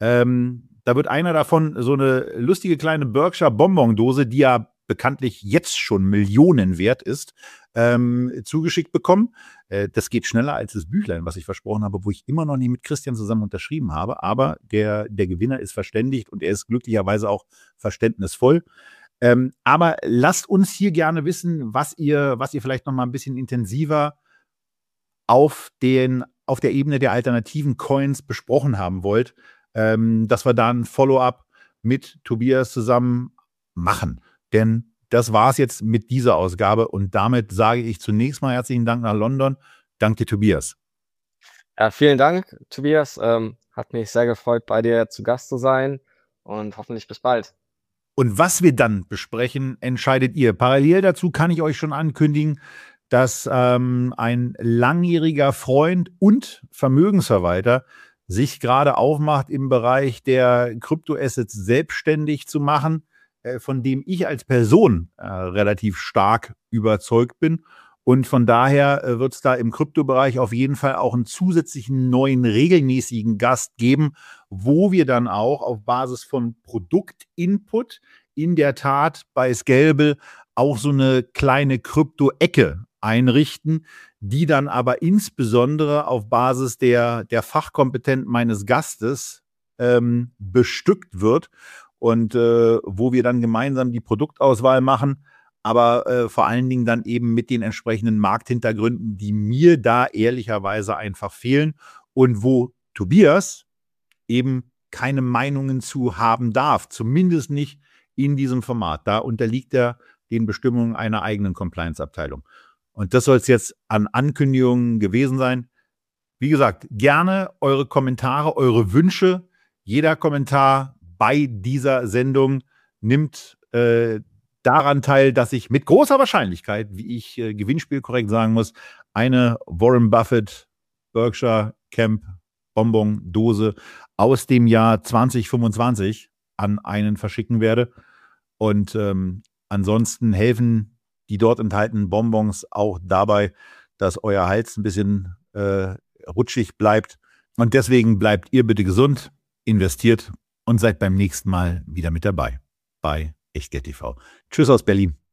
da wird einer davon so eine lustige kleine Berkshire Bonbon-Dose, die ja bekanntlich jetzt schon Millionen wert ist, zugeschickt bekommen. Das geht schneller als das Büchlein, was ich versprochen habe, wo ich immer noch nicht mit Christian zusammen unterschrieben habe. Aber der Gewinner ist verständigt und er ist glücklicherweise auch verständnisvoll. Aber lasst uns hier gerne wissen, was ihr vielleicht noch mal ein bisschen intensiver auf der Ebene der alternativen Coins besprochen haben wollt, dass wir da ein Follow-up mit Tobias zusammen machen. Denn das war es jetzt mit dieser Ausgabe und damit sage ich zunächst mal herzlichen Dank nach London. Danke, Tobias. Ja, vielen Dank, Tobias. Hat mich sehr gefreut, bei dir zu Gast zu sein und hoffentlich bis bald. Und was wir dann besprechen, entscheidet ihr. Parallel dazu kann ich euch schon ankündigen, dass ein langjähriger Freund und Vermögensverwalter sich gerade aufmacht, im Bereich der Kryptoassets selbstständig zu machen, von dem ich als Person relativ stark überzeugt bin. Und von daher wird es da im Kryptobereich auf jeden Fall auch einen zusätzlichen neuen regelmäßigen Gast geben, wo wir dann auch auf Basis von Produktinput in der Tat bei Scalable auch so eine kleine Krypto-Ecke einrichten, die dann aber insbesondere auf Basis der Fachkompetenz meines Gastes bestückt wird und wo wir dann gemeinsam die Produktauswahl machen, aber vor allen Dingen dann eben mit den entsprechenden Markthintergründen, die mir da ehrlicherweise einfach fehlen und wo Tobias eben keine Meinungen zu haben darf, zumindest nicht in diesem Format. Da unterliegt er den Bestimmungen einer eigenen Compliance-Abteilung. Und das soll es jetzt an Ankündigungen gewesen sein. Wie gesagt, gerne eure Kommentare, eure Wünsche. Jeder Kommentar bei dieser Sendung nimmt daran teil, dass ich mit großer Wahrscheinlichkeit, wie ich Gewinnspiel korrekt sagen muss, eine Warren Buffett Berkshire Camp Bonbon Dose aus dem Jahr 2025 an einen verschicken werde. Und ansonsten helfen die dort enthaltenen Bonbons auch dabei, dass euer Hals ein bisschen rutschig bleibt. Und deswegen bleibt ihr bitte gesund, investiert und seid beim nächsten Mal wieder mit dabei bei Echtgeld TV. Tschüss aus Berlin.